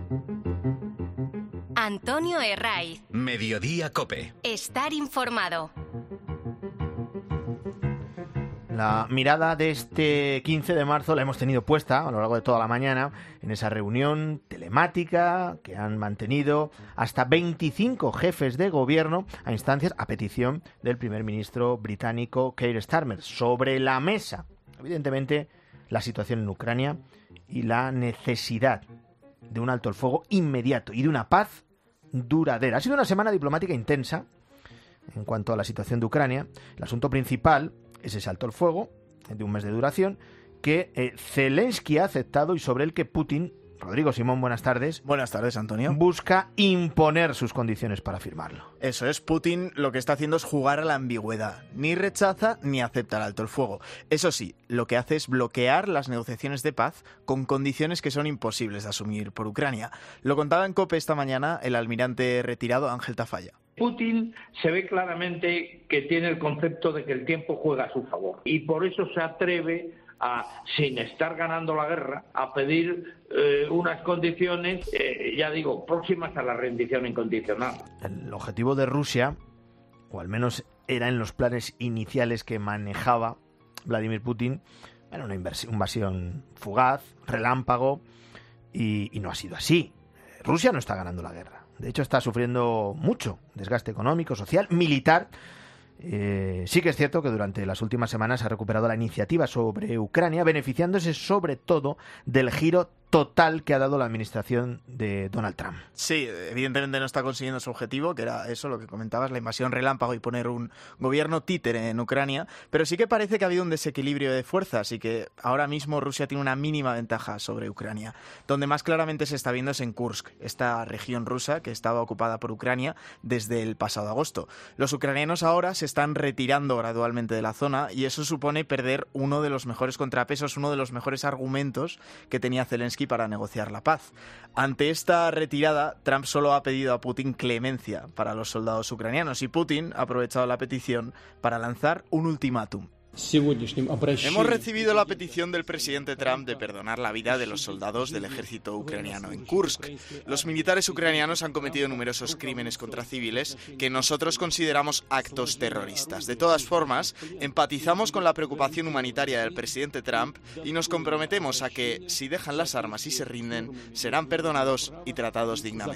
Antonio Herraiz. Mediodía COPE. Estar informado. La mirada de este quince de marzo la hemos tenido puesta a lo largo de toda la mañana en esa reunión telemática que han mantenido hasta veinticinco jefes de gobierno a instancias, a petición del primer ministro británico Keir Starmer. Sobre la mesa, evidentemente, la situación en Ucrania y la necesidad de un alto el fuego inmediato y de una paz duradera. Ha sido una semana diplomática intensa en cuanto a la situación de Ucrania. El asunto principal es ese alto el fuego de un mes de duración que eh, Zelensky ha aceptado y sobre el que Putin, Rodrigo Simón, buenas tardes. Buenas tardes, Antonio. Busca imponer sus condiciones para firmarlo. Eso es, Putin lo que está haciendo es jugar a la ambigüedad. Ni rechaza ni acepta el alto el fuego. Eso sí, lo que hace es bloquear las negociaciones de paz con condiciones que son imposibles de asumir por Ucrania. Lo contaba en COPE esta mañana el almirante retirado Ángel Tafalla. Putin se ve claramente que tiene el concepto de que el tiempo juega a su favor y por eso se atreve a, sin estar ganando la guerra, a pedir eh, unas condiciones, eh, ya digo, próximas a la rendición incondicional. El objetivo de Rusia, o al menos era en los planes iniciales que manejaba Vladimir Putin, era una invasión fugaz, relámpago, y, y no ha sido así. Rusia no está ganando la guerra. De hecho, está sufriendo mucho desgaste económico, social, militar. Eh, sí que es cierto que durante las últimas semanas ha recuperado la iniciativa sobre Ucrania, beneficiándose sobre todo del giro total que ha dado la administración de Donald Trump. Sí, evidentemente no está consiguiendo su objetivo, que era eso, lo que comentabas, la invasión relámpago y poner un gobierno títere en Ucrania, pero sí que parece que ha habido un desequilibrio de fuerzas y que ahora mismo Rusia tiene una mínima ventaja sobre Ucrania. Donde más claramente se está viendo es en Kursk, esta región rusa que estaba ocupada por Ucrania desde el pasado agosto. Los ucranianos ahora se están retirando gradualmente de la zona y eso supone perder uno de los mejores contrapesos, uno de los mejores argumentos que tenía Zelensky para negociar la paz. Ante esta retirada, Trump solo ha pedido a Putin clemencia para los soldados ucranianos y Putin ha aprovechado la petición para lanzar un ultimátum. Hemos recibido la petición del presidente Trump de perdonar la vida de los soldados del ejército ucraniano en Kursk. Los militares ucranianos han cometido numerosos crímenes contra civiles que nosotros consideramos actos terroristas. De todas formas, empatizamos con la preocupación humanitaria del presidente Trump y nos comprometemos a que, si dejan las armas y se rinden, serán perdonados y tratados dignamente.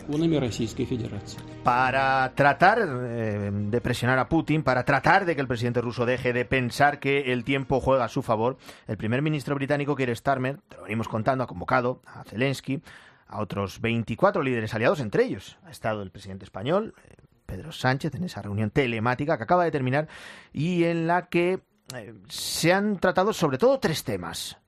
Para tratar eh, de presionar a Putin, para tratar de que el presidente ruso deje de pensar que que el tiempo juega a su favor, el primer ministro británico Keir Starmer, te lo venimos contando, ha convocado a Zelensky, a otros veinticuatro líderes aliados, entre ellos ha estado el presidente español, Pedro Sánchez, en esa reunión telemática que acaba de terminar y en la que eh, se han tratado sobre todo tres temas.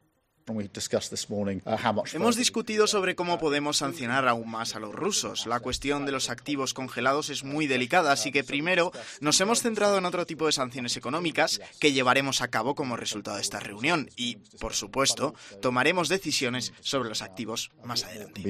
Hemos discutido sobre cómo podemos sancionar aún más a los rusos. La cuestión de los activos congelados es muy delicada, así que primero nos hemos centrado en otro tipo de sanciones económicas que llevaremos a cabo como resultado de esta reunión y, por supuesto, tomaremos decisiones sobre los activos más adelante.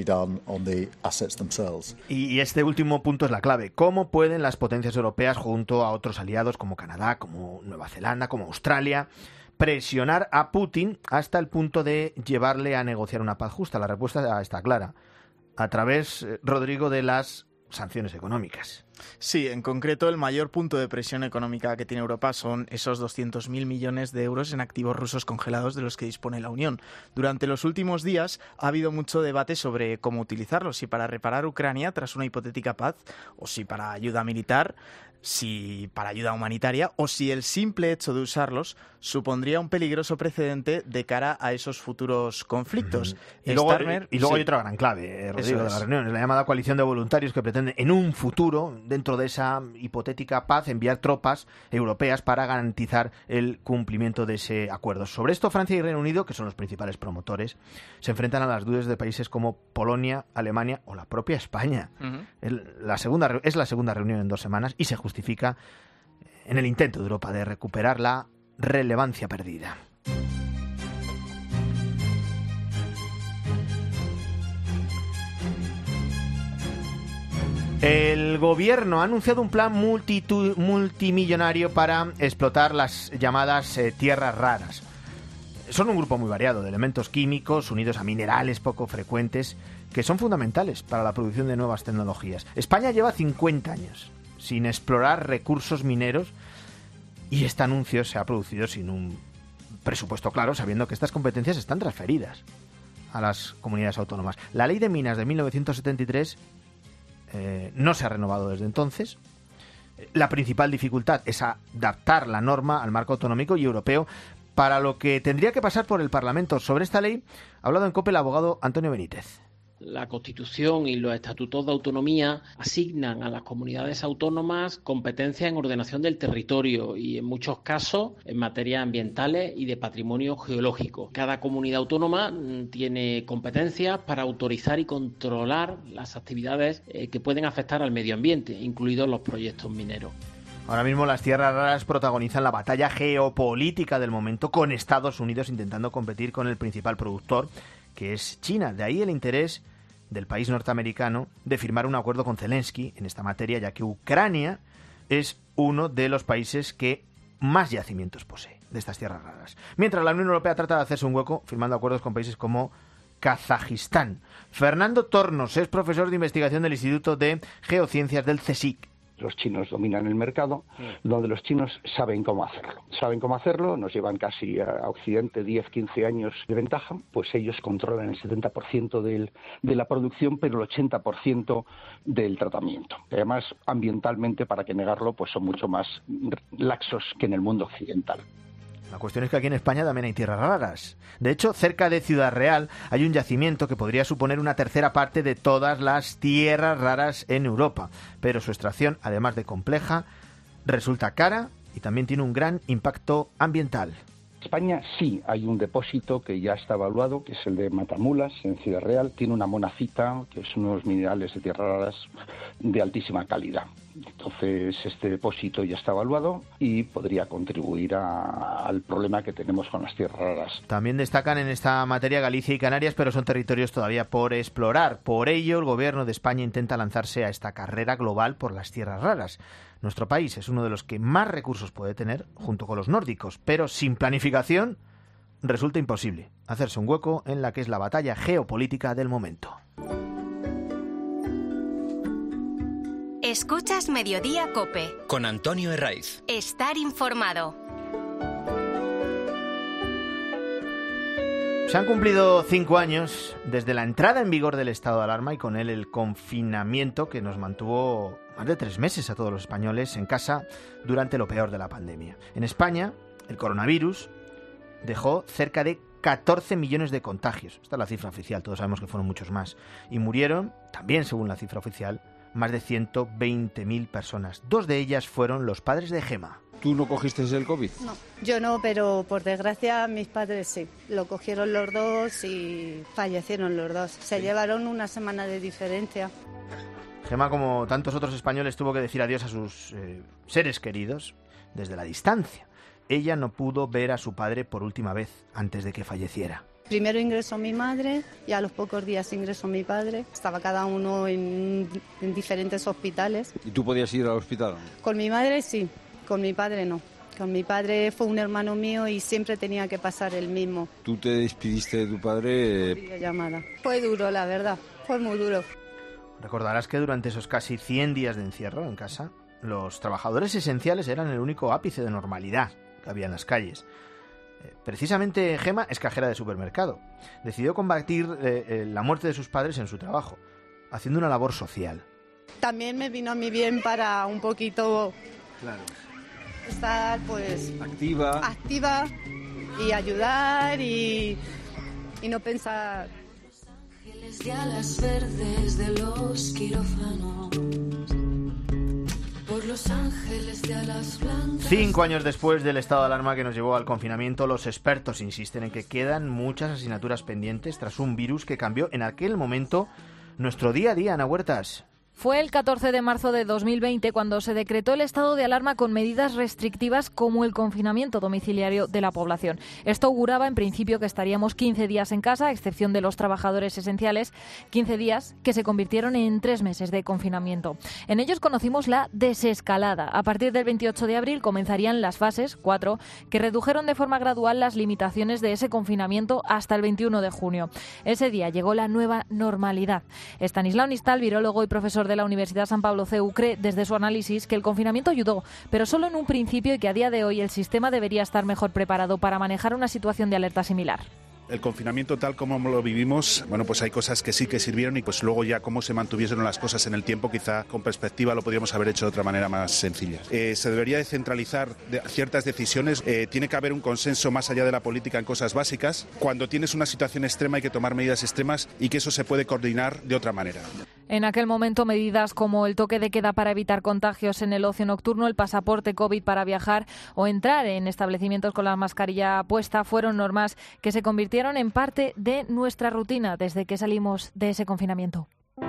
Y este último punto es la clave. ¿Cómo pueden las potencias europeas, junto a otros aliados como Canadá, como Nueva Zelanda, como Australia, presionar a Putin hasta el punto de llevarle a negociar una paz justa? La respuesta está clara. A través, Rodrigo, de las sanciones económicas. Sí, en concreto el mayor punto de presión económica que tiene Europa son esos doscientos mil millones de euros en activos rusos congelados de los que dispone la Unión. Durante los últimos días ha habido mucho debate sobre cómo utilizarlos, si para reparar Ucrania tras una hipotética paz o si para ayuda militar, si para ayuda humanitaria o si el simple hecho de usarlos supondría un peligroso precedente de cara a esos futuros conflictos. Uh-huh. Y luego, Starmer, y luego sí. hay otra gran clave, eh, Rodrigo, Eso de es. la reunión, es la llamada coalición de voluntarios que pretende en un futuro, dentro de esa hipotética paz, enviar tropas europeas para garantizar el cumplimiento de ese acuerdo. Sobre esto, Francia y Reino Unido, que son los principales promotores, se enfrentan a las dudas de países como Polonia, Alemania o la propia España. Uh-huh. El- la segunda, es la segunda reunión en dos semanas y se justifica en el intento de Europa de recuperar la relevancia perdida. El gobierno ha anunciado un plan multitu- multimillonario para explotar las llamadas eh, tierras raras. Son un grupo muy variado de elementos químicos unidos a minerales poco frecuentes que son fundamentales para la producción de nuevas tecnologías. España lleva cincuenta años sin explorar recursos mineros y este anuncio se ha producido sin un presupuesto claro, sabiendo que estas competencias están transferidas a las comunidades autónomas. La Ley de Minas de mil novecientos setenta y tres eh, no se ha renovado desde entonces. La principal dificultad es adaptar la norma al marco autonómico y europeo, para lo que tendría que pasar por el Parlamento. Sobre esta ley ha hablado en COPE el abogado Antonio Benítez. La Constitución y los estatutos de autonomía asignan a las comunidades autónomas competencias en ordenación del territorio y, en muchos casos, en materias ambientales y de patrimonio geológico. Cada comunidad autónoma mm, tiene competencias para autorizar y controlar las actividades eh, que pueden afectar al medio ambiente, incluidos los proyectos mineros. Ahora mismo las tierras raras protagonizan la batalla geopolítica del momento, con Estados Unidos intentando competir con el principal productor, que es China. De ahí el interés del país norteamericano de firmar un acuerdo con Zelensky en esta materia, ya que Ucrania es uno de los países que más yacimientos posee de estas tierras raras. Mientras la Unión Europea trata de hacerse un hueco firmando acuerdos con países como Kazajistán. Fernando Tornos es profesor de investigación del Instituto de Geociencias del CSIC. Los chinos dominan el mercado, donde los chinos saben cómo hacerlo. Saben cómo hacerlo, nos llevan casi a Occidente diez, quince años de ventaja, pues ellos controlan el setenta por ciento del, de la producción, pero el ochenta por ciento del tratamiento. Además, ambientalmente, para que negarlo, pues son mucho más laxos que en el mundo occidental. La cuestión es que aquí en España también hay tierras raras. De hecho, cerca de Ciudad Real hay un yacimiento que podría suponer una tercera parte de todas las tierras raras en Europa. Pero su extracción, además de compleja, resulta cara y también tiene un gran impacto ambiental. En España sí hay un depósito que ya está evaluado, que es el de Matamulas, en Ciudad Real. Tiene una monacita, que es unos minerales de tierras raras de altísima calidad. Entonces, este depósito ya está evaluado y podría contribuir a, al problema que tenemos con las tierras raras. También destacan en esta materia Galicia y Canarias, pero son territorios todavía por explorar. Por ello, el gobierno de España intenta lanzarse a esta carrera global por las tierras raras. Nuestro país es uno de los que más recursos puede tener, junto con los nórdicos, pero sin planificación resulta imposible hacerse un hueco en la que es la batalla geopolítica del momento. Escuchas Mediodía COPE. Con Antonio Herraiz. Estar informado. Se han cumplido cinco años desde la entrada en vigor del estado de alarma y con él el confinamiento que nos mantuvo más de tres meses a todos los españoles en casa durante lo peor de la pandemia. En España, el coronavirus dejó cerca de catorce millones de contagios. Esta es la cifra oficial, todos sabemos que fueron muchos más. Y murieron, también según la cifra oficial, más de ciento veinte mil personas. Dos de ellas fueron los padres de Gema. ¿Tú no cogiste el COVID? No, yo no, pero por desgracia mis padres sí. Lo cogieron los dos y fallecieron los dos. Se sí. llevaron una semana de diferencia. Gema, como tantos otros españoles, tuvo que decir adiós a sus eh, seres queridos desde la distancia. Ella no pudo ver a su padre por última vez antes de que falleciera. Primero ingresó mi madre y a los pocos días ingresó mi padre. Estaba cada uno en, en diferentes hospitales. ¿Y tú podías ir al hospital? Con mi madre sí, con mi padre no. Con mi padre fue un hermano mío y siempre tenía que pasar el mismo. ¿Tú te despidiste de tu padre? Videollamada. Fue duro, la verdad, fue muy duro. Recordarás que durante esos casi cien días de encierro en casa, los trabajadores esenciales eran el único ápice de normalidad que había en las calles. Eh, precisamente Gema es cajera de supermercado. Decidió combatir eh, eh, la muerte de sus padres en su trabajo, haciendo una labor social. También me vino a mí bien para un poquito Claro. estar pues Activa. activa y ayudar y, y no pensar. De alas verdes de los quirófanos, por los ángeles de alas blancas. Cinco años después del estado de alarma que nos llevó al confinamiento, los expertos insisten en que quedan muchas asignaturas pendientes tras un virus que cambió en aquel momento nuestro día a día, Ana Huertas. Fue el catorce de marzo de dos mil veinte cuando se decretó el estado de alarma con medidas restrictivas como el confinamiento domiciliario de la población. Esto auguraba en principio que estaríamos quince días en casa, a excepción de los trabajadores esenciales, quince días que se convirtieron en tres meses de confinamiento. En ellos conocimos la desescalada. A partir del veintiocho de abril comenzarían las fases, cuatro, que redujeron de forma gradual las limitaciones de ese confinamiento hasta el veintiuno de junio. Ese día llegó la nueva normalidad. Estanislao Nistal, virólogo y profesor de la Universidad San Pablo C E U, cree desde su análisis que el confinamiento ayudó, pero solo en un principio, y que a día de hoy el sistema debería estar mejor preparado para manejar una situación de alerta similar. El confinamiento tal como lo vivimos, bueno, pues hay cosas que sí que sirvieron y pues luego ya cómo se mantuviesen las cosas en el tiempo, quizá con perspectiva lo podríamos haber hecho de otra manera más sencilla. Eh, se debería descentralizar de ciertas decisiones, eh, tiene que haber un consenso más allá de la política en cosas básicas. Cuando tienes una situación extrema hay que tomar medidas extremas y que eso se puede coordinar de otra manera. En aquel momento, medidas como el toque de queda para evitar contagios en el ocio nocturno, el pasaporte COVID para viajar o entrar en establecimientos con la mascarilla puesta fueron normas que se convirtieron en parte de nuestra rutina desde que salimos de ese confinamiento.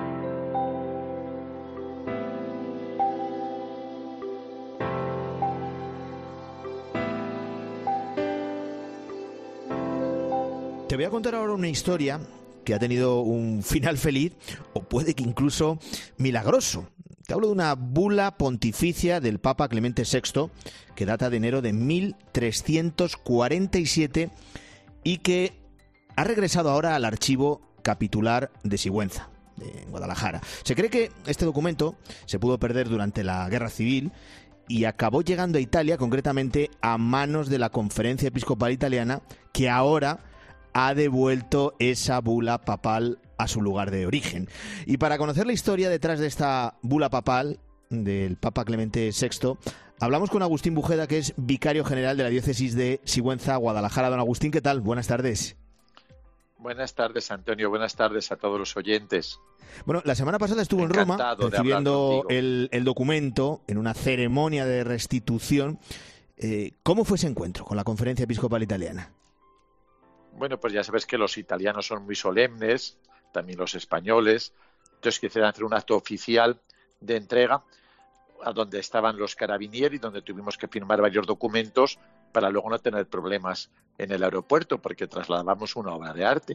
Te voy a contar ahora una historia que ha tenido un final feliz o puede que incluso milagroso. Te hablo de una bula pontificia del Papa Clemente sexto que data de enero de mil trescientos cuarenta y siete y que ha regresado ahora al archivo capitular de Sigüenza, de Guadalajara. Se cree que este documento se pudo perder durante la Guerra Civil y acabó llegando a Italia, concretamente a manos de la Conferencia Episcopal Italiana, que ahora ha devuelto esa bula papal a su lugar de origen. Y para conocer la historia detrás de esta bula papal del Papa Clemente sexto, hablamos con Agustín Bujeda, que es vicario general de la diócesis de Sigüenza, Guadalajara. Don Agustín, ¿qué tal? Buenas tardes. Buenas tardes, Antonio. Buenas tardes a todos los oyentes. Bueno, la semana pasada estuvo Encantado en Roma de recibiendo el, el documento en una ceremonia de restitución. Eh, ¿Cómo fue ese encuentro con la Conferencia Episcopal Italiana? Bueno, pues ya sabes que los italianos son muy solemnes, también los españoles. Entonces quisieron hacer un acto oficial de entrega a donde estaban los carabinieri, donde tuvimos que firmar varios documentos para luego no tener problemas en el aeropuerto, porque trasladamos una obra de arte.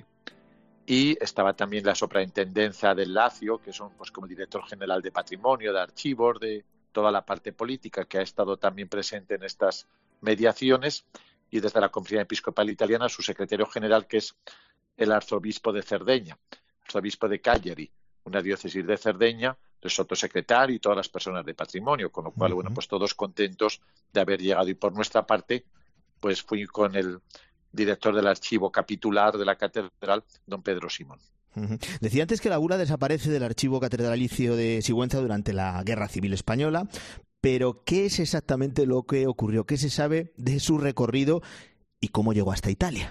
Y estaba también la superintendencia del Lacio, que son pues como director general de patrimonio, de archivos, de toda la parte política, que ha estado también presente en estas mediaciones, y desde la Conferencia Episcopal Italiana su secretario general, que es el arzobispo de Cerdeña, arzobispo de Cagliari, una diócesis de Cerdeña, el sotosecretario y todas las personas de patrimonio, con lo cual, uh-huh. bueno, pues todos contentos de haber llegado. Y por nuestra parte, pues fui con el director del archivo capitular de la catedral, don Pedro Simón. Uh-huh. Decía antes que la bula desaparece del archivo catedralicio de Sigüenza durante la Guerra Civil Española, pero ¿qué es exactamente lo que ocurrió? ¿Qué se sabe de su recorrido y cómo llegó hasta Italia?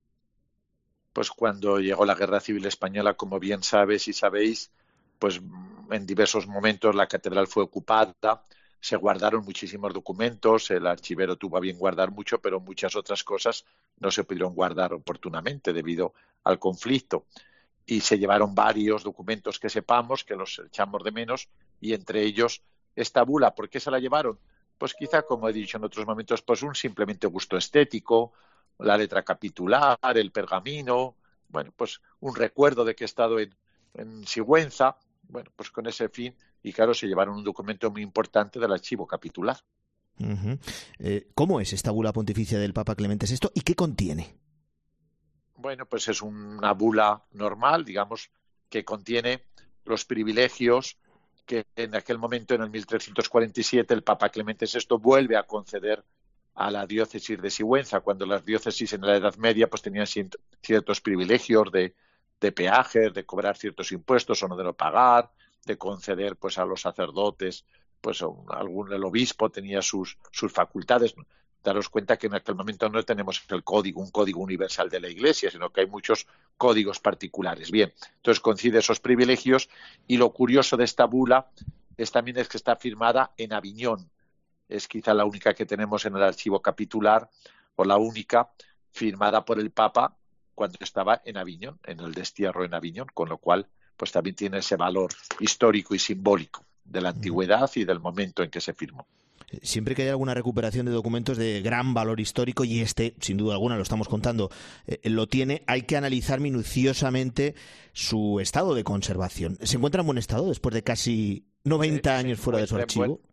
Pues cuando llegó la Guerra Civil Española, como bien sabes y sabéis, pues en diversos momentos la catedral fue ocupada, se guardaron muchísimos documentos, el archivero tuvo a bien guardar mucho, pero muchas otras cosas no se pudieron guardar oportunamente debido al conflicto. Y se llevaron varios documentos que sepamos, que los echamos de menos, y entre ellos esta bula. ¿Por qué se la llevaron? Pues quizá, como he dicho en otros momentos, pues un simplemente gusto estético, la letra capitular, el pergamino, bueno, pues un recuerdo de que he estado en, en Sigüenza, bueno, pues con ese fin, y claro, se llevaron un documento muy importante del archivo capitular. Uh-huh. Eh, ¿Cómo es esta bula pontificia del Papa Clemente sexto y qué contiene? Bueno, pues es una bula normal, digamos, que contiene los privilegios que en aquel momento, en el mil trescientos cuarenta y siete, el Papa Clemente sexto vuelve a conceder a la diócesis de Sigüenza, cuando las diócesis en la Edad Media pues tenían ciertos privilegios de, de peajes, de cobrar ciertos impuestos o no de no pagar, de conceder pues a los sacerdotes, pues algún el obispo tenía sus, sus facultades. Daros cuenta que en aquel momento no tenemos el código, un código universal de la Iglesia, sino que hay muchos códigos particulares. Bien, entonces concede esos privilegios, y lo curioso de esta bula es también es que está firmada en Aviñón. Es quizá la única que tenemos en el archivo capitular, o la única firmada por el Papa cuando estaba en Aviñón, en el destierro en Aviñón, con lo cual pues también tiene ese valor histórico y simbólico de la antigüedad y del momento en que se firmó. Siempre que hay alguna recuperación de documentos de gran valor histórico, y este, sin duda alguna, lo estamos contando, eh, lo tiene, hay que analizar minuciosamente su estado de conservación. ¿Se encuentra en buen estado después de casi noventa años fuera de su archivo? Buen,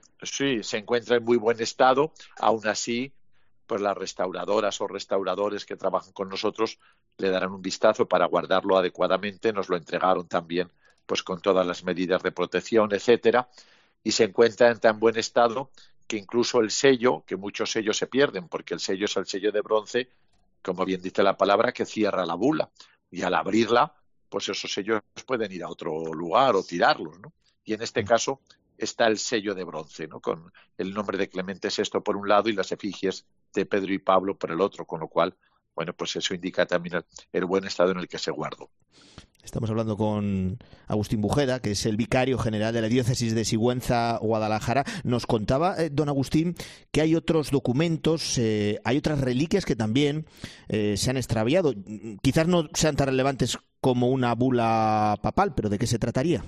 sí, se encuentra en muy buen estado. Aún así, pues las restauradoras o restauradores que trabajan con nosotros le darán un vistazo para guardarlo adecuadamente. Nos lo entregaron también pues con todas las medidas de protección, etcétera. Y se encuentra en tan buen estado que incluso el sello, que muchos sellos se pierden, porque el sello es el sello de bronce, como bien dice la palabra, que cierra la bula. Y al abrirla, pues esos sellos pueden ir a otro lugar o tirarlos, ¿no? Y en este caso está el sello de bronce, ¿no? Con el nombre de Clemente sexto por un lado y las efigies de Pedro y Pablo por el otro, con lo cual, bueno, pues eso indica también el, el buen estado en el que se guardó. Estamos hablando con Agustín Bujeda, que es el vicario general de la diócesis de Sigüenza, Guadalajara. Nos contaba, eh, don Agustín, que hay otros documentos, eh, hay otras reliquias que también eh, se han extraviado. Quizás no sean tan relevantes como una bula papal, pero ¿de qué se trataría?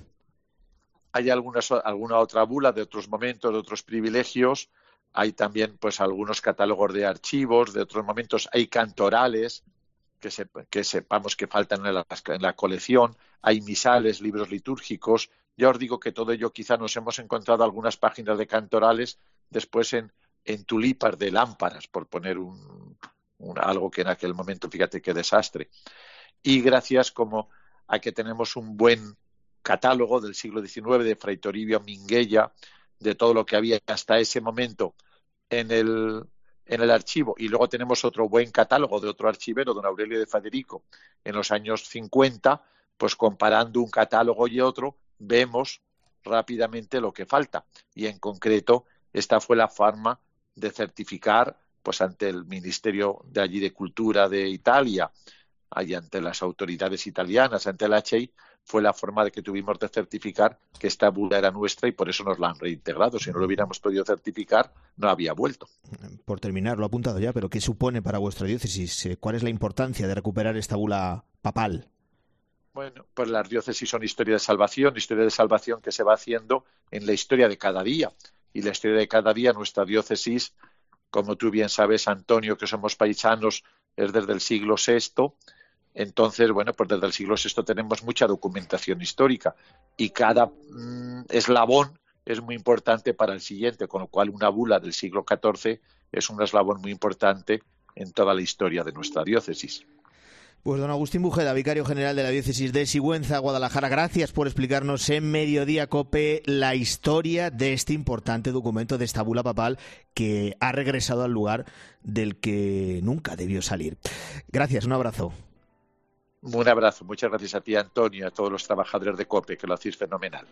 Hay algunas, alguna otra bula de otros momentos, de otros privilegios. Hay también pues algunos catálogos de archivos de otros momentos. Hay cantorales que, se, que sepamos que faltan en la, en la colección. Hay misales, libros litúrgicos. Ya os digo que todo ello quizá nos hemos encontrado algunas páginas de cantorales después en, en tulipas de lámparas, por poner un, un, algo que en aquel momento, fíjate qué desastre. Y gracias como a que tenemos un buen catálogo del siglo diecinueve de Fray Toribio Minguella, de todo lo que había hasta ese momento en el, en el archivo, y luego tenemos otro buen catálogo de otro archivero, don Aurelio de Federico, en los años cincuenta, pues comparando un catálogo y otro, vemos rápidamente lo que falta, y en concreto esta fue la forma de certificar pues ante el Ministerio de allí de Cultura de Italia y ante las autoridades italianas, ante el H I, fue la forma de que tuvimos de certificar que esta bula era nuestra, y por eso nos la han reintegrado. Si no lo hubiéramos podido certificar, no había vuelto. Por terminar, lo he apuntado ya, pero ¿qué supone para vuestra diócesis? ¿Cuál es la importancia de recuperar esta bula papal? Bueno, pues las diócesis son historia de salvación, historia de salvación que se va haciendo en la historia de cada día. Y la historia de cada día, nuestra diócesis, como tú bien sabes, Antonio, que somos paisanos, es desde el siglo sexto. Entonces, bueno, pues desde el siglo sexto tenemos mucha documentación histórica, y cada mmm, eslabón es muy importante para el siguiente, con lo cual una bula del siglo catorce es un eslabón muy importante en toda la historia de nuestra diócesis. Pues don Agustín Bujeda, vicario general de la diócesis de Sigüenza, Guadalajara, gracias por explicarnos en Mediodía COPE la historia de este importante documento, de esta bula papal que ha regresado al lugar del que nunca debió salir. Gracias, un abrazo. Un abrazo, muchas gracias a ti, Antonio, y a todos los trabajadores de COPE, que lo hacéis fenomenal.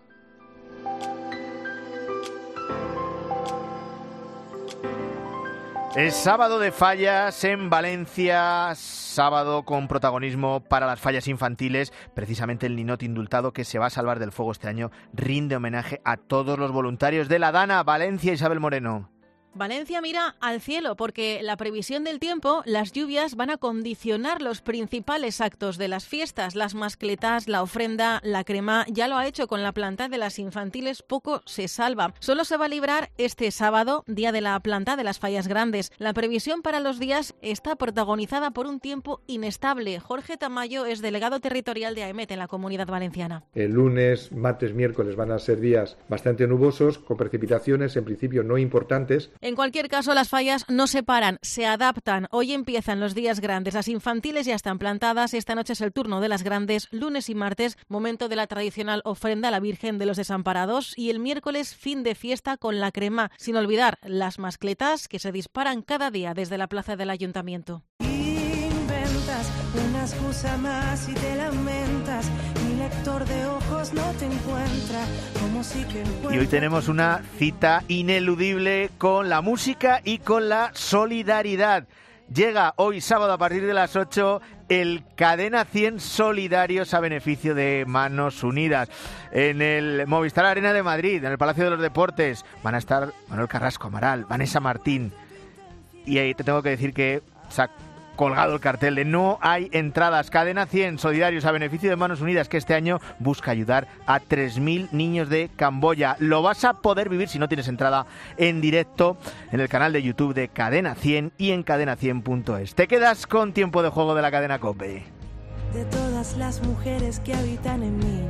Es sábado de fallas en Valencia, sábado con protagonismo para las fallas infantiles. Precisamente el Ninot indultado, que se va a salvar del fuego este año, rinde homenaje a todos los voluntarios de la Dana. Valencia, Isabel Moreno. Valencia mira al cielo porque la previsión del tiempo, las lluvias van a condicionar los principales actos de las fiestas. Las mascletas, la ofrenda, la crema, ya lo ha hecho con la planta de las infantiles, poco se salva. Solo se va a librar este sábado, día de la planta de las fallas grandes. La previsión para los días está protagonizada por un tiempo inestable. Jorge Tamayo es delegado territorial de AEMET en la Comunidad Valenciana. El lunes, martes, miércoles van a ser días bastante nubosos, con precipitaciones en principio no importantes, En cualquier caso, las fallas no se paran, se adaptan. Hoy empiezan los días grandes. Las infantiles ya están plantadas. Esta noche es el turno de las grandes, lunes y martes, momento de la tradicional ofrenda a la Virgen de los Desamparados. Y el miércoles, fin de fiesta con la crema. Sin olvidar las mascletas que se disparan cada día desde la plaza del Ayuntamiento. Inventas una excusa más y te lamentas. Mi lector de ojos no te encuentra. Como si que encuentra... Y hoy tenemos una cita ineludible con la música y con la solidaridad. Llega hoy sábado a partir de las ocho el Cadena cien Solidarios a beneficio de Manos Unidas. En el Movistar Arena de Madrid, en el Palacio de los Deportes, van a estar Manuel Carrasco Amaral, Vanessa Martín. Y ahí te tengo que decir que se ha colgado el cartel de no hay entradas. Cadena cien Solidarios a beneficio de Manos Unidas, que este año busca ayudar a tres mil niños de Camboya. Lo vas a poder vivir si no tienes entrada en directo en el canal de YouTube de Cadena cien y en cadena cien punto es. Te quedas con tiempo de juego de la cadena COPE. De todas las mujeres que habitan en mí,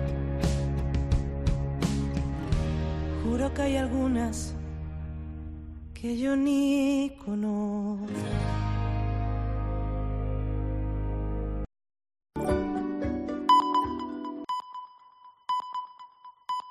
juro que hay algunas que yo ni conozco.